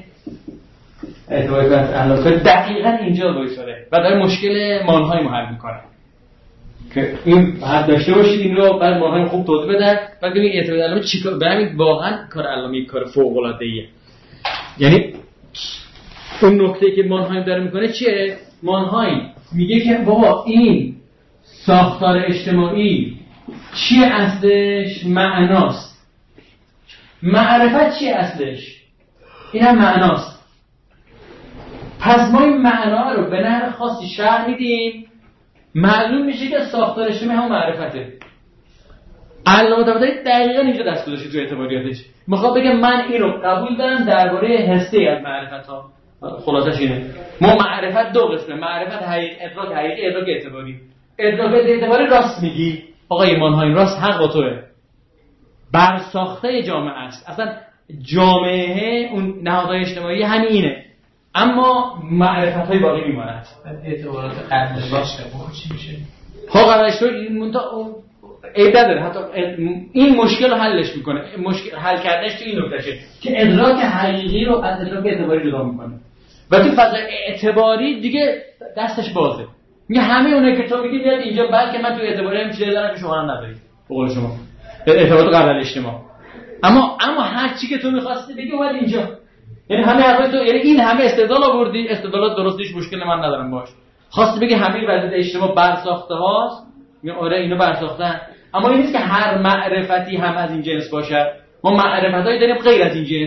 دقیقاً اینجا وایساده و داره مشکل مانهایم حل میکنه که این حد داشته باشید این رو بعد مانهایم خوب توضیح بدن. بعد ببینید اعتباریات علامه چیکار، برامید واقعاً کار علامه یک کار فوق العاده ایه. یعنی اون نکته که مانهایم داره میکنه چیه؟ مانهایم میگه که بابا این ساختار اجتماعی چیه اصلش؟ معناست. معرفت چیه اصلش؟ این هم معناست. پس ما این معنا رو به نحو خاصی شرح میدیم، معلوم میشه که ساختار اجتماعی هم معرفته. علامه طباطبایی دقیقاً اینجا دست گذاشته تو اعتباریاتش. میخواد بگه من این رو قبول دارم درباره هسته از معرفت ها. خلاصش اینه. ما معرفت دو قسمه، معرفت ادراک حقیقی، ادراک اعتباری. ادراک اعتباری راست میگی آقای مانهایم، راست حق با توه. بر ساخته جامعه است. اصلا جامعه اون نهادهای اجتماعی همینه، اما معرفت‌های باقی میماند. اعتبارات قرنش باشه چی میشه؟ ها قرنش تو عیب نداره، حتی این مشکل رو حلش میکنه. مشکل حل کردنش تو این نکتهشه که ادراک حقیقی رو از ادراک اعتباری جدا میکنه و تو فضای اعتباری دیگه دستش بازه. میگه همه اونایی که تو میگی بیاد اینجا، بلکه من تو اعتباری هم چیزی دارم که شما هم ندارید. به قول شما ارتباط قبل اجتماع، اما هر چی که تو می‌خواستی بگی اومد اینجا. یعنی همه حرفای تو، یعنی این همه استدلال آوردی، استدلالات درستیش مشکل من ندارم باش. خواستی بگی همه وضعیت اجتماع برساخته هاست، میگم آره اینو برساختن، اما این نیست که هر معرفتی هم از این جنس باشه. ما معرفتایی داریم غیر از این جنس.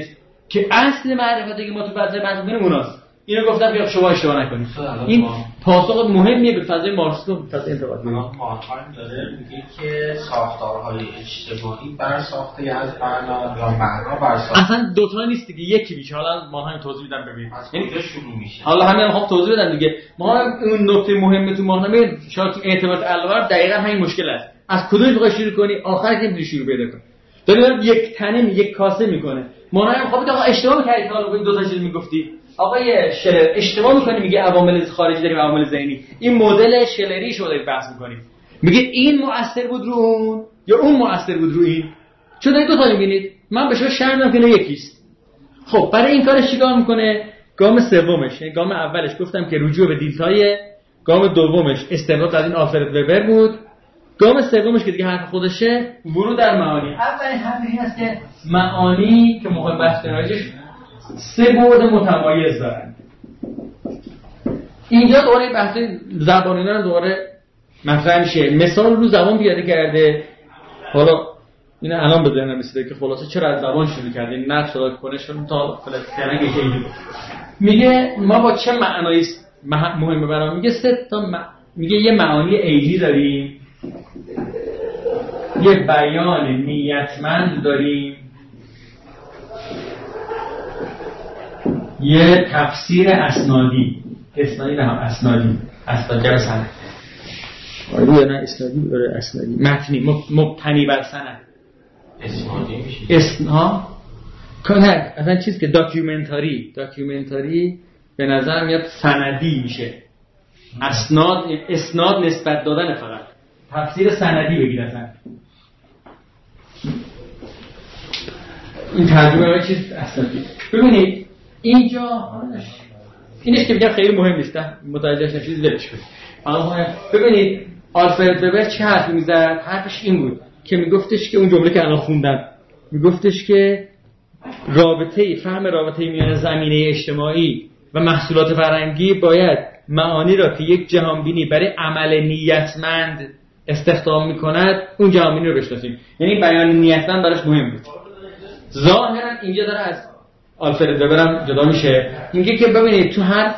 که اصل معرفتی که ما تو فضای بحث می‌کنیم اوناست. اینو گفتم که شما اشتباه نکنید. این پاسخ مهمیه به فضای مارکس و فضای انتقاد. مارکان داره میگه که ساختارهای اجتماعی بر ساخته از معنا یا معنا بر ساخته. اصلا دو تا نیست دیگه، یکی میشه. حالا ما هم توضیح میدم ببینید. یعنی که شروع میشه. حالا همین میخوام توضیح بدم دیگه. ما اون نکته مهمه تو ماهنامه شاید تو اعتبارات علاوه دقیقاً همین مشکل است. از کدوم میخوای شروع کنی آخر که میتونی شروع پیدا کنی. داره یک تنه یک کاسه میکنه. ماهنامه خب آقا اشتباه کردی حالا دو تا چیز میگفتی. آقای شلر اشتباه میکنه میگه عوامل خارجی داریم عوامل ذهنی. این مدل شلری شو دارید بحث میکنید. میگه این مؤثر بود رو اون یا اون مؤثر بود رو این. چون دارید دو تا میبینید. من به شما شرط میدم که یکیست. خب برای این کارش چیکار میکنه؟ گام سومش، یعنی گام اولش گفتم که رجوع به دیتای، گام دومش استنباط از این آلفرد وبر بود، گام سومش که دیگه حرف خودشه ورود در معانی. اولین حرف این است که معانی که مهم بحث راجعش سه بعد متمایز دارن. اینجا دوباره بحث زبانی دارن دوباره مطرح میشه. مثال رو زبان پیاده کرده. حالا این الان به ذهنم رسیده که خلاصه چرا از زبان شروع کردیم نقش ادا کنه چون تا فرنگ خیلی میگه ما با چه معنایی مهمه برام. میگه میگه یه معانی عینی داریم، یه بیان نیتمند داریم، یه تفسیر اسنادی نه هم اسنادی جر سند آره نه اسنادی داره اسنادی متنی مبتنی بر سند اسنادی میشه اسنها کنه اصلا چیز که داکیومنتاری به نظر میاد سندی میشه. اسناد نسبت دادن فقط تفسیر سندی بگیر اصلا این ترجمه های چیز اسنادی. ببینید اینجا اینش که میگم خیلی مهم نیست متوجهش نشید ولش کنید. ببینید آلفرد وبر چه حرفی میزد؟ حرفش این بود که میگفتش که اون جمله که الان خوندم میگفتش که فهم رابطه میان زمینه اجتماعی و محصولات فرهنگی باید معانی را که یک جهانبینی برای عمل نیتمند استخدام میکند اون جهانبینی رو بشناسیم. یعنی بیان نیتمند براش مهم بود. ظاهرا اینجا داره از آلفرد وبر جدا میشه. میگه که ببینید تو هر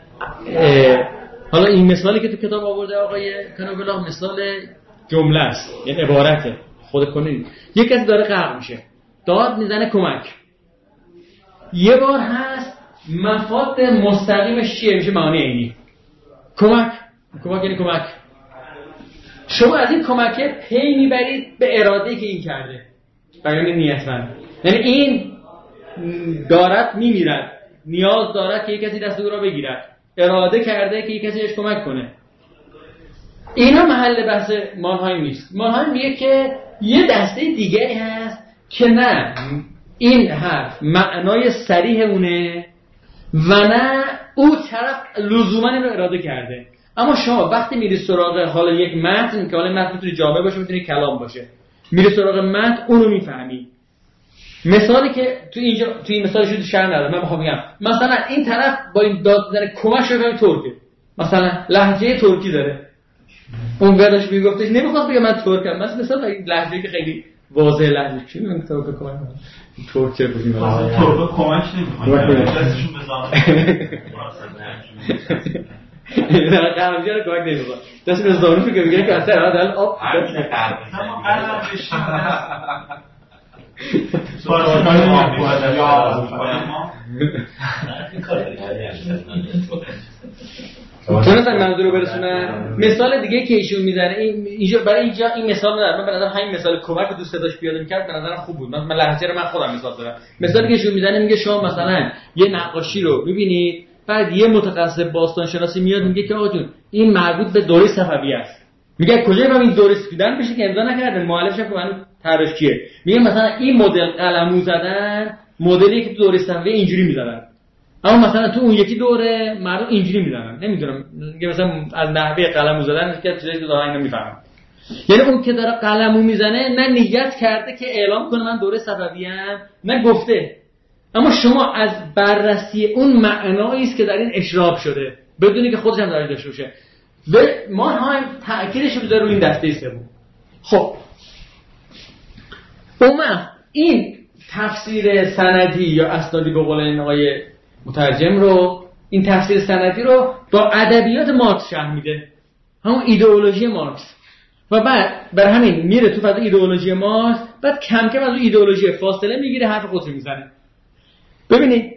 حالا این مثالی که تو کتاب آورده آقای کنوبلا مثال جمله است، یعنی عبارته خود کنید. یک کسی داره غرق میشه داد میزنه کمک. یه بار هست مفاد مستقیمش چیه؟ میشه معانی عینی. کمک یعنی کمک. شما از این کمکه پی میبرید به اراده‌ای که این کرده، بیان نیتمند. یعنی این دارد میمیرد، نیاز دارد که یک کسی دست او را بگیرد، اراده کرده که یک کسی بهش کمک کنه. اینا محل بحث مانهایم نیست. مانهایم میگه که یه دسته دیگری هست که نه این حرف معنای صریح اونه و نه او طرف لزوما اینو اراده کرده. اما شما وقتی میری سراغ حالا یک متن که حالا متن میتونه جامع باشه میتونه کلام باشه، میری سراغ متن اونو میفهمی. مثالی که تو این مثال شده شرح نداره. من میخوام بگم مثلا این طرف با این داد زدن کمک شده ترکه، مثلا لهجه ترکی داره، اون گردش میگفتش نمیخواد بگه من ترکم، مثلا این لهجه که خیلی واضح لهجه چی میگن ترک کمک ترکه بودیم ترک کمک نمیخواد دستشون بزنه نه قرمزی رو کمک نمیخواد دست به زانو فکر میگه که اصلا الان آب چون منظور رو برسونن. مثال دیگه که ایشون میزنه اینجا برای اینجا این مثال نداره. من به نظرم همین مثال کمک رو دوست داشت پیاده می‌کرد به نظرم خوب بود. من لهجه رو من خودم مثال دارم. مثالی که ایشون میزنه میگه شما مثلا یه نقاشی رو ببینید بعد یه متخصص باستان شناسی میاد میگه که آقا جون این مربوط به دوره صفوی است. میگه کجا با این دوره سفیدن بشه که امضا نکردن مؤلفش که من طرحش کیه. میگه مثلا این مدل قلمو زدن مدلی که تو دوره صفوی اینجوری می‌زدن، اما مثلا تو اون یکی دوره مردم اینجوری می‌زدن. نمیدونم میگه مثلا از نحوه قلمو زدن که چیزایی که دارن اینو میفهمن. یعنی اون که داره قلمو میزنه نه نیت کرده که اعلام کنه من دوره صفوی ام، نه گفته. اما شما از بررسی اون معنایی است که در این اشراف شده بدونی که خودش هم داره داشته باشه و ما هم تأکیدش رو بذاریم روی این دسته سوم. خب این تفسیر سندی یا اسنادی به قول این آقای مترجم رو، این تفسیر سندی رو با ادبیات مارکس شرح میده، همون ایدئولوژی مارکس. و بعد بر همین میره تو فضای ایدئولوژی مارکس، بعد کم کم از اون ایدئولوژی فاصله میگیره، حرف خودش میزنه. ببینید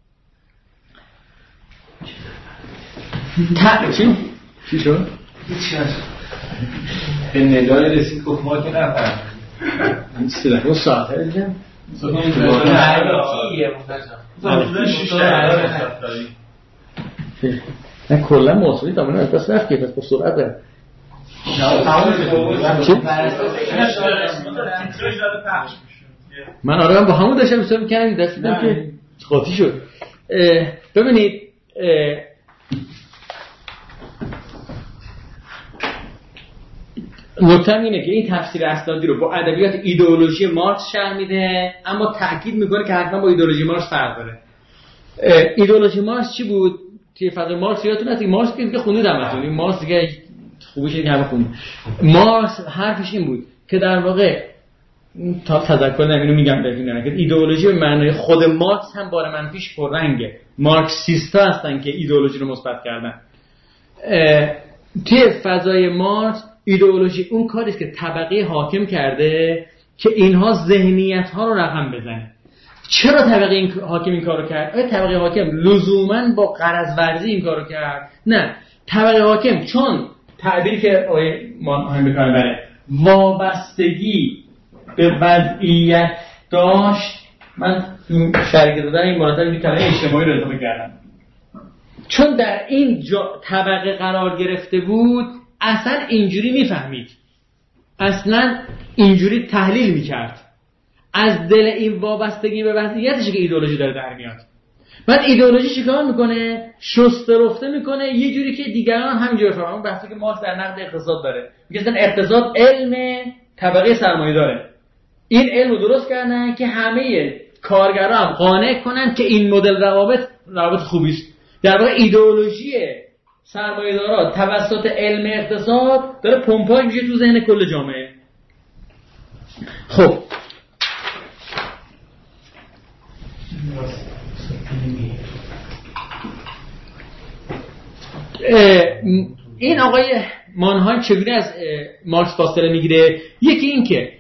چی شد؟ به ندای رسید گفت ما که نفهم این سلاح رو ساعته دیدم نه کلا موصولی تا من از دست رفت که پس با سرعت داره. من آره با همون داشتم بسیار میکنم دست دیدم که قاطی شد. ببینید نکته اینه که این تفسیر اسنادی رو با ادبیات ایدئولوژی مارکس شرح میده، اما تاکید میکنه که حتما با ایدئولوژی مارکس فرق داره. ایدئولوژی مارکس چی بود؟ توی فضای مارکس یادتون هست؟ این مارکس که خوندیدم مثلا، این مارکس دیگه خوبیش اینه که همه خوندیم. مارکس حرفش این بود که در واقع تا تذکر نمیدونم میگم ببینن که ایدئولوژی به معنای خود مارکس هم بار منفیش پررنگه. مارکسیستا هستن که ایدئولوژی رو مثبت کردن. توی فضای مارکس ایدئولوژی اون کاریست که طبقه حاکم کرده که اینها ذهنیت‌ها رو رقم بزنه. چرا طبقه حاکم این کارو کرد؟ آیا طبقه حاکم لزوماً با غرض ورزی این کارو کرد؟ نه، طبقه حاکم چون تعبیری که آیه ما می‌کنه بره وابستگی به وضعیت داشت. من شریک دادن این مراتب این کلمه اجتماعی رو اضافه کردم، چون در این طبقه قرار گرفته بود اصلا اینجوری میفهمید، اصلا اینجوری تحلیل میکرد. از دل این وابستگی به وضعیتشه که ایدئولوژی داره در میاد. بعد ایدئولوژی چیکار میکنه؟ شسته رفته میکنه یه جوری که دیگران همینجوری بفهمن. اون بحثی که مارکس در نقد اقتصاد داره، میگه اصلا اقتصاد علم طبقه سرمایه‌داره. این علم رو درست کردن که همه کارگرا هم قانع کنن که این مدل روابط خوبی است. در واقع ایدئولوژی سرمایه‌دارا توسط علم اقتصاد داره پمپای میشه تو ذهن کل جامعه. خب این آقای مانهایم چگونه از مارکس فاصله میگیره؟ یکی این که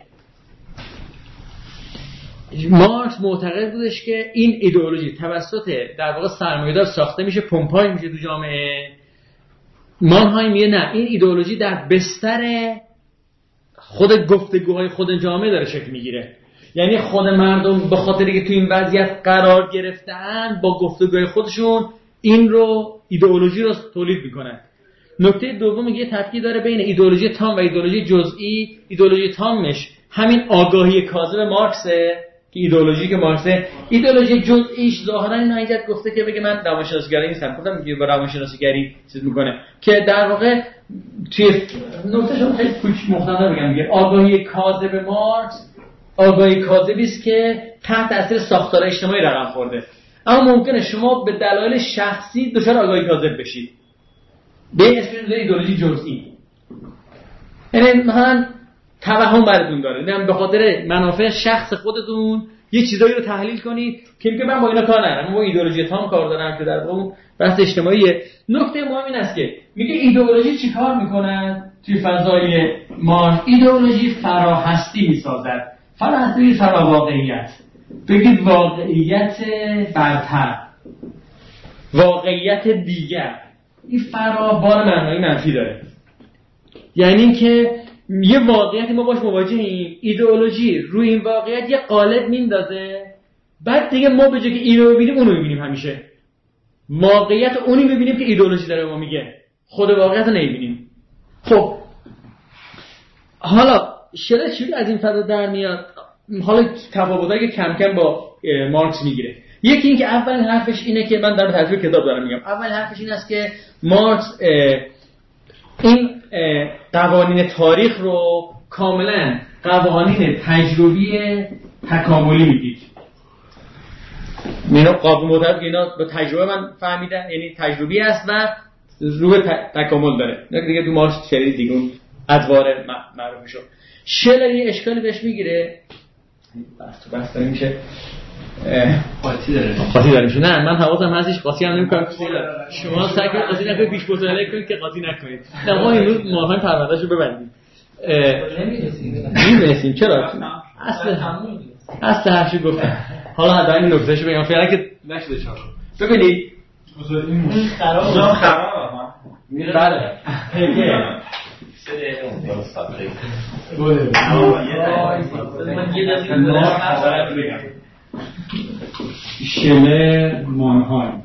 مارکس معتقد بودش که این ایدئولوژی توسط در واقع سرمایه‌دار ساخته میشه، پمپای میشه تو جامعه. مانهایم میگه نه، این ایدئولوژی در بستر خود گفتگوهای خود جامعه داره شکل میگیره. یعنی خود مردم به خاطری که تو این وضعیت قرار گرفتن با گفتگوهای خودشون این رو ایدئولوژی رو تولید میکنن. نکته دوم یه تفکیک داره بین ایدئولوژی تام و ایدئولوژی جزئی. ایدئولوژی تامش همین آگاهی کاذب مارکسه که ایدئولوژی که مارکسه. ایدئولوژی جزئیش ظاهرا این حیثیت گفته که بگه من روانشناسیگری نیستم، خودم میگه با روانشناسیگری چیز میکنه، که در واقع توی نکتهشون خیلی کوچیک مختصر بگم میگه آگاهی کاذب مارکس آگاهی کاذبی است که تحت تاثیر ساختار اجتماعی رقم خورده. اما ممکنه شما به دلایل شخصی دچار آگاهی کاذب بشید به اسم ایدئولوژی جزئی. یعنی مثلا توهم براتون داره، نه به خاطر منافع شخص خودتون یه چیزایی رو تحلیل کنید که میگه من با اینا کار ندارم، من با ایدئولوژی تام کار دارم که در واقع بحث اجتماعیه. نکته مهم این است که میگه ایدئولوژی چیکار میکنه توی فضای ما؟ ایدئولوژی فراهستی میسازد. فراهستی فراواقعیت. بگید واقعیت برتر، واقعیت دیگر. این فرا بار معنایی منفی داره، یعنی که یه واقعیتی ما باش مواجهیم، ایدئولوژی روی این واقعیت یه قالب میندازه، بعد دیگه ما به جای که اینو ببینیم اونو میبینیم. همیشه واقعیت اونی میبینیم که ایدئولوژی داره ما میگه، خود واقعیت رو نمیبینیم. خب حالا چجوری از این فضا در میاد؟ حالا تفاوتایی که کم کم با مارکس میگیره. یکی این که اولین حرفش اینه که من در ترجمه کتاب دارم میگم، اولین حرفش این است که مارکس این قوانین تاریخ رو کاملا قوانین تجربی تکاملی میدید. اینا قابل معتبر که اینا به تجربه من فهمیدم، یعنی تجربی است و روح تکامل داره. دیگه تو مارکس شرید دیگه اون ادوار معروف شد. شلر یه اشکالی بهش میگیره بس داریم که قاطی داریم شو. نه من حواسم هستش قاطی هم نمی‌کنم. شما سعی کنید قاطی نکنید، پیش مطالعه کنید که قاطی نکنید. نه ما این روز ماهان پروندهشو ببندیم. نمی‌رسیم. چرا؟ اصل هرچی گفتم. حالا حداقل این نکتهشو بگم فعلا که نشده چهار. ببینید این خراب بله شمر مانهایم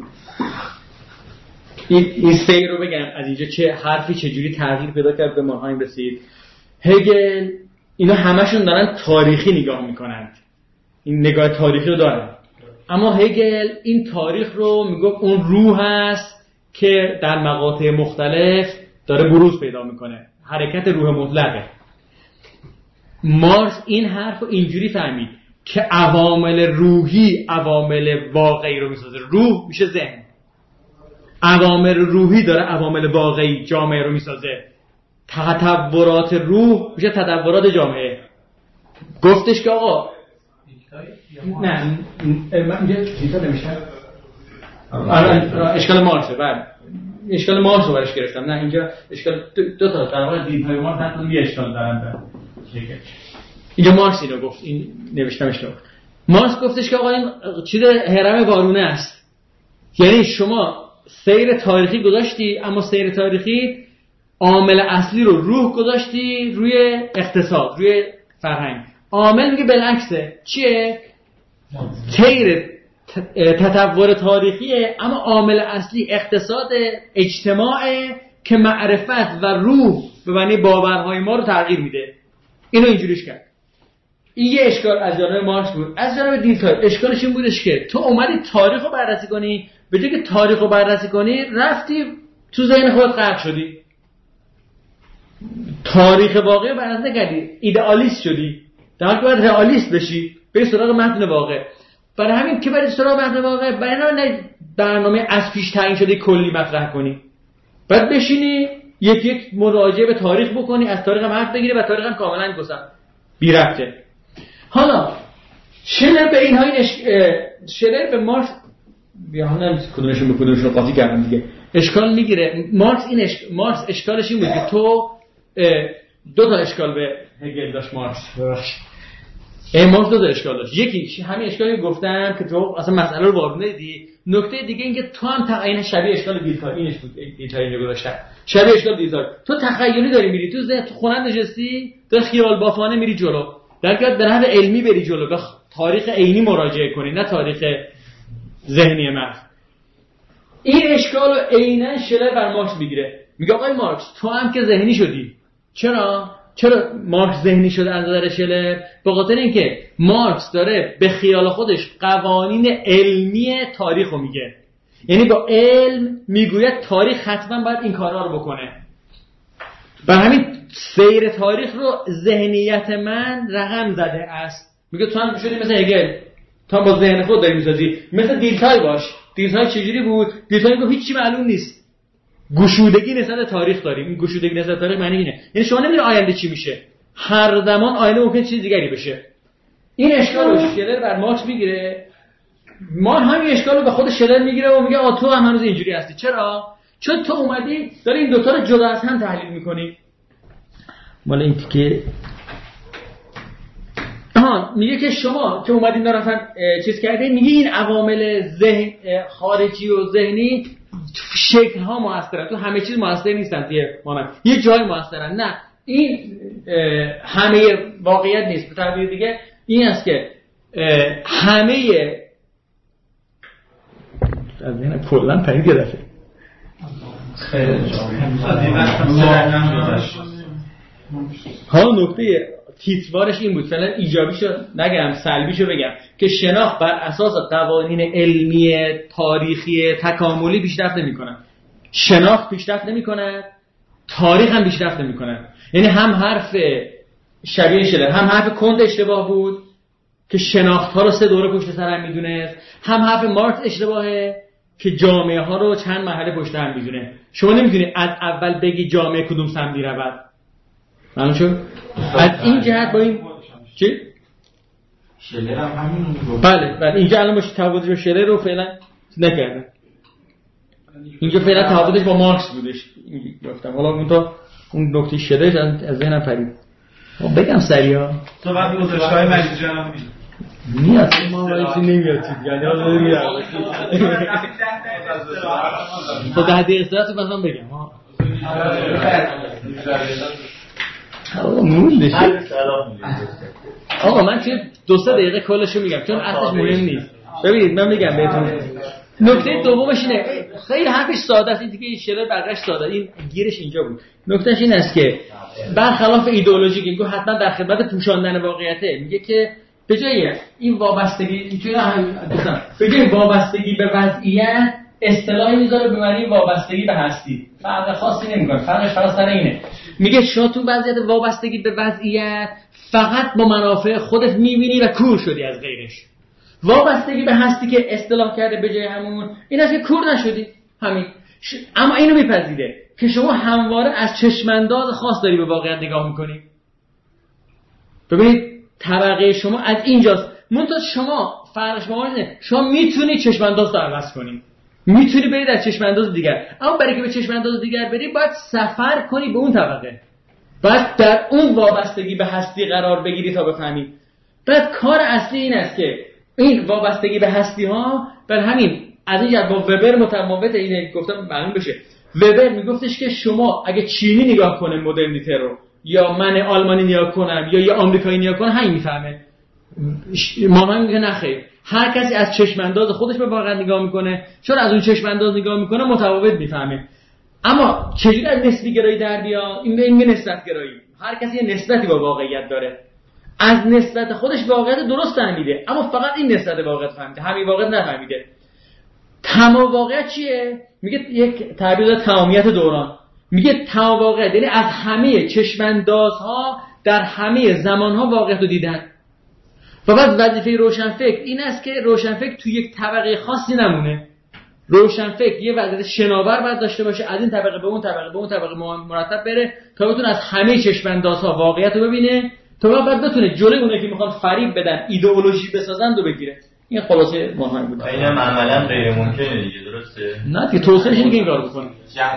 این سیر رو بگم از اینجا چه حرفی چجوری تغییر پیدا کرد به مانهایم رسید. هگل اینا همشون دارن تاریخی نگاه میکنند، این نگاه تاریخی رو دارن، اما هگل این تاریخ رو میگفت اون روح هست که در مقاطع مختلف داره بروز پیدا میکنه، حرکت روح مطلقه. مارکس این حرف رو اینجوری فهمید که عوامل روحی عوامل واقعی رو میسازه. روح میشه ذهن، عوامل روحی داره عوامل واقعی جامعه رو میسازه. تطورات روح میشه تطورات جامعه. گفتش که آقا نه من اینجا چیزا نمیشتم اشکال مارکسه، بعد اشکال مارکس رو برش گرفتم. نه اینجا اشکال دو تا در واقع دیدهای مارکس هستن، یه اشکال دارن. اینجا مارکس اینو گفت، این نوشتم اشتباه. مارکس گفتش که آقا این چیز هرم وارونه است، یعنی شما سیر تاریخی گذاشتی اما سیر تاریخی عامل اصلی رو روح گذاشتی روی اقتصاد، روی فرهنگ. عامل میگه بالعکسه. چیه؟ سیر تطور تاریخیه اما عامل اصلی اقتصاد، اجتماع که معرفت و روح به معنی باورهای ما رو تغییر میده. اینو اینجوریش کرد. این یه اشکال از جانب مارکس بود. از جانب دیلتای اشکالش این بودش که تو اومدی تاریخ رو بررسی کنی، به جای که تاریخ رو بررسی کنی رفتی تو ذهن خودت غرق شدی، تاریخ واقعی رو بررسی نکردی، ایدئالیست شدی، در حالی که باید رئالیست بشی، بری سراغ متن واقع. برای همین که بری سراغ متن واقع، برای برنامه از پیش تعیین شده کلی مطرح کنی، بعد بشینی یک مراجعه به تاریخ بکنی، از تاریخ هم حرف بگیری و تاریخ هم کاملا گسم بی ربطه. حالا شلر به اینها شلر به مارکس بیاهنم کدومشون به کدومشون قاطی کردن دیگه اشکال میگیره. مارکس اشکالش این بود که تو دو تا اشکال به هگل داشت مارکس. مارکس دو تا اشکال داشت. یکی همین اشکالی گفتم که تو اصلا مسئله رو وارونه دیدی. نکته دیگه این که تو هم تعیین شبیه اشکال دیلتای اینش بود، دیلتای اینو گذاشتن شبیه اشکال دیلتای. تو تخیلی داری میری تو ذهن، تو خونه نشستی تو خیال بافانه میری جلو، در حد علمی بری جلو، به تاریخ عینی مراجعه کنی نه تاریخ ذهنی محض. این اشکال رو عیناً شلر بر مارکس میگیره. میگه آقای مارکس تو هم که ذهنی شدی. چرا مارکس ذهنی شده از نظر شلر؟ به خاطر اینکه مارکس داره به خیال خودش قوانین علمی تاریخ رو میگه، یعنی با علم میگوید تاریخ حتما باید این کارا رو بکنه. برای همین سیر تاریخ رو ذهنیت من رقم زده است. میگه تو هم شدی مثل هگل، تو هم با ذهن خود داری میسازی. مثل دیلتای باش. دیلتای چجوری بود؟ دیلتای گفت هیچی معلوم نیست، گشودگی نسبت تاریخ داریم. این گشودگی نسبت تاریخ معنی اینه، یعنی شما نمیدونی آینده چی میشه، هر زمان آینده ممکن چیز دیگری بشه. این اشکال رو شلر بر مارکس میگیره، ما همین اشکال رو به خود شلر میگیره و میگه تو هم هنوز اینجوری هستی. چرا؟ چون تو اومدی داری این دوتا رو جدا از هم تحلیل میکنی. مال این که میگه که شما که اومدین دارن چیز کردین، میگه این عوامل ذهن خارجی و ذهنی شکل ها موثرن، تو همه چیز موثر نیستن، یه جای موثرن. نه، این همه واقعیت نیست. به تعبیر دیگه این است که همه از ذهن کلا پرید یه دفعه ها. نکته تیتوارش این بود، فعلا ایجابیشو نگم سلبیشو بگم، که شناخت بر اساس قوانین علمی تاریخی تکاملی پیشرفت نمی‌کنه. شناخت پیشرفت نمی‌کنه، تاریخ هم پیشرفت نمی‌کنه. یعنی هم حرف شبیه شده، هم حرف کند اشتباه بود که شناخت‌ها رو 3 دوره پشت سر هم می‌دونه، هم حرف مارکس اشتباهه که جامعه‌ها رو چند مرحله پشت هم می‌دونه. شما نمی‌تونی از اول بگی جامعه کدوم سمتی رود. معلوم شد؟ از این جهت با این چی؟ شلر هم همین رو. بله اینجا الان باشه تفاوتش با شلر رو فعلا نکردم. اینجا فعلا تفاوتش با مارکس بودش گفتم. حالا اون نکته شلر از ذهنم پرید. بگم سریعا تو بعد گزارش‌های مجید جان میاد ما وایسی نمیاد چیز یعنی حالا میاد تو 10 دقیقه استراحت مثلا بگم آقا موندش آقا من چه 2-3 دقیقه کلشو میگم چون اصلش مهم نیست. ببینید من میگم بهتون نکته دومش اینه خیلی حرفش ساده است. این دیگه شلر بقیش ساده این گیرش اینجا بود. نکتهش این است که برخلاف ایدئولوژی که میگه حتما در خدمت پوشاندن واقعیته، میگه که به جای این وابستگی به جای وابستگی به وضعیت اصطلاحی میذاره به معنی وابستگی به هستی. فرق خاصی نمیکنه. فرقش فقط سر اینه. میگه شما تو وضعیت وابستگی به وضعیت فقط با منافع خودت میبینی و کور شدی از غیرش. وابستگی به هستی که اصطلاح کرده به جای همون این است که کور نشدی همین. اما اینو میپذیره که شما همواره از چشمانداز خاص داری به واقعیت نگاه میکنی. ببینید طبقه شما از اینجاست. منتها شما فرقش با اینه شما میتونی چشمانداز رو عوض کنی، میتونی برید از چشمانداز دیگر، اما برای که به چشمانداز دیگر بری باید سفر کنی به اون طبقه، باید در اون وابستگی به هستی قرار بگیری تا بفهمی. بعد کار اصلی این است که این وابستگی به هستی ها بر همین از این جهت با وبر متفاوت اینه گفتم معلوم بشه. وبر میگفتش که شما اگه چینی نگاه کنه مدرنیته رو یا من آلمانی نگاه کنم یا یه آمریکایی نگاه کنه همین میفهمه. مامان میگه نه خیر، هر کسی از چشم انداز خودش به واقعیت نگاه میکنه، چون از اون چشم انداز نگاه میکنه متفاوت میفهمه. اما چجوری از نسبی گرایی در بیا؟ این نسبت گرایی. هر کسی یه نسبتی با واقعیت داره، از نسبت خودش واقعیت درست فهمیده، اما فقط این نسبت واقعیت فهمیده، همین واقعیت نفهمیده. تمام واقعیت چیه؟ میگه یک تعبیر تمامیت دوران. میگه تمام واقعیت یعنی از همه چشماندازها در همه زمانها واقعیت رو دیدن. و بعد وظیفه روشنفکر این است که روشنفکر توی یک طبقه خاصی نمونه. روشنفکر یه وضعیت شناور باید داشته باشه، از این طبقه به اون طبقه به اون طبقه مرتب بره تا بتونه از همه چشماندازها واقعیت رو ببینه، تا بعد بتونه جلوی اونایی که میخوان فریب بدن ایدئولوژی بسازن رو بگیره. این خلاصه مهم بود. اینم عملاً غیر ممکنه دیگه، درسته؟ نه دیگه توصیهش اینه که این کارو بکنه.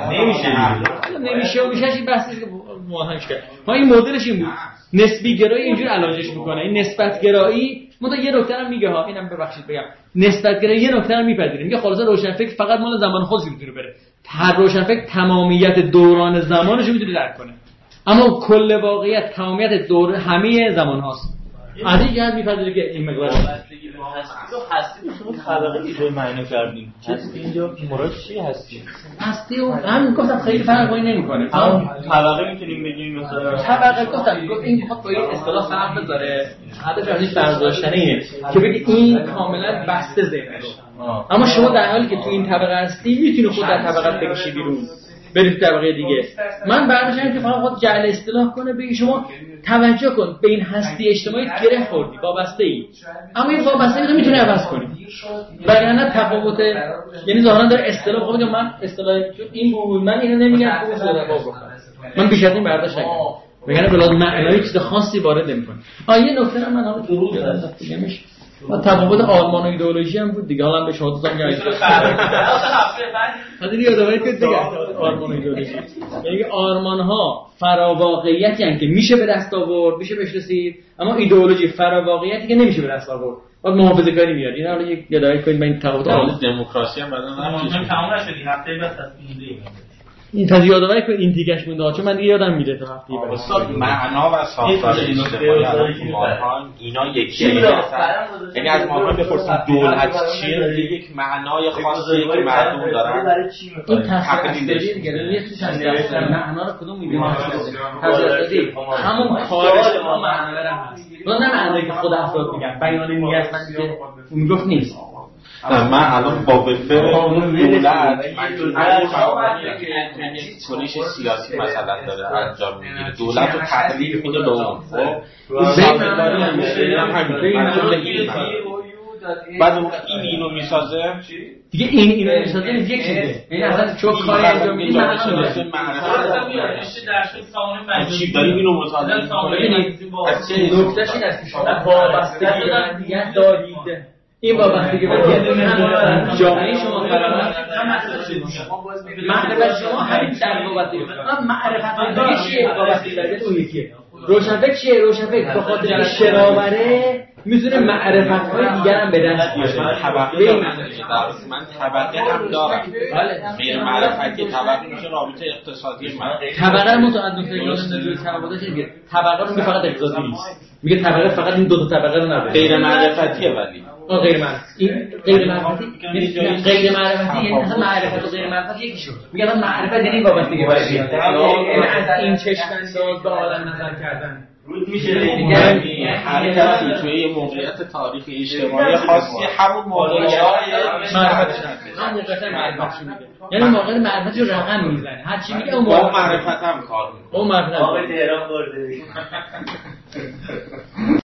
نمیشه میشه این بحثی که مهمش کرد. ما این مدلش این بود. نسبی گرایی اینجوری علاجش میکنه. این نسبت گرایی مدا یه نکته هم میگه ها، اینم ببخشید بگم. نسبت گرایی یه نکته هم میپذیره. میگه خلاصه روشنفکر فقط مال زمان خودش میتونه بره. هر روشنفکر تمامیت دوران زمانش رو میتونه درک کنه. اما کل واقعیت تمامیت دور همه زمان هاست. از این جهت میپذیره که این مقدار هستی رو شما طبقه دیگه معنی کردیم. هستی اینجا مراد چی هستی؟ هستی و همین گفتم خیلی فرقی نمیکنه. طبقه میتونیم بگیم مثلا طبقه گفت این میخواد با این اصطلاح فرق بذاره. هدف ازش فرض داشتن اینه که بگی این کاملا بسته ذهن رو. اما شما در حالی که تو این طبقه هستی میتونی خود در طبقه بکشی بیرون برید طبقه دیگه. من برنامه‌ام که فقط خود جعل اصطلاح کنه بگی شما توجه کن به این هستی اجتماعی گره خوردی، وابسته ای، اما این وابسته رو میتونی عوض کنی. وگرنه تفاوت یعنی ظاهرا داره اصطلاح خود میگم من اصطلاح چون این بود من اینو نمیگم خوب شده بابا من بیش از این برداشت نکنم وگرنه بلاد معنایی چیز خاصی وارد نمی‌کنه. یه نکته من حالا درو دادم میگمش تفاوت آلمان و ایدئولوژی هم بود دیگه. حالا به شما دوستان میگم حالا یادآوری کنید دیگه آلمان و ایدئولوژی یعنی آرمان‌ها فراواقعیتی هستند که میشه به دست آورد، میشه بهش رسید، اما ایدئولوژی فراواقعیتی که نمیشه به دست آورد بعد محافظه‌کاری میاد. اینا حالا یک یادآوری کنید. من تفاوت آلمان دموکراسی هم بعداً تمام نشد این هفته بس تصمیم‌گیری این تازه یادآوری کنید این دیگه‌اش مونده چون من دیگه یادم میره تا هفته بعد. استاد معنا و ساختار اجتماعی اینا یکیه. یعنی از ما بپرسیم دولت چیه؟ یک معنای خاصی که مردم دارن. این تفسیری دیگه یه چیز هست معنا رو کدوم میگه؟ تفسیری همون خارج ما معنا هست. نه معنایی که خود افراد میگن بیان نیت من دیگه میگفت نیست. من الان با وفر دولت کنش سیاسی مثلا داره انجام میگیره، دولت رو تقلیل میده به اون. بعد اون این اینو میسازه دیگه اینو میسازه یک چیزه. یعنی اصلا چون کاری انجام میدی معرفت چی داریم اینو مطالعه ببینید نکتهش این است که شما وابستگی به مدنیت دارید. این وابستگی به مدنیت جامعه شما قرار معرفت شما همین در وابستگی معرفت دیگه چیه؟ وابستگی دارید اون یکیه. روشنفکر چیه؟ روشنفکر به خاطر اینکه شناوره میتونه معرفت‌های دیگر هم به دست بیاره. من طبقه هم دارم. غیر معرفتی طبقه میشه رابطه اقتصادی من. طبقه متعدد نگاه تعاملات میگه. طبقه رو میگه فقط اقتصادی نیست. میگه طبقه فقط این دو تا طبقه رو نداره. غیر معرفتیه ولی. غیر معرفتی. این غیر معرفتی غیر معرفتی یعنی اصلا معرفت و غیر معرفت یکی شد. میگه معرفت یعنی وابستگی به مدنیت. یعنی از این چشم‌انداز به عالم نظر کردن. رود میشه دیگه هر کسی توی یه موقعیت تاریخی اجتماعی خاصی همون موقعیت معرفتش هم موقعیت معرفتش میگه. یعنی موقعیت معرفت رو رقم میزنه. هر چی میگه اون معرفت هم کار میکنه. اون معرفت آب تهران برده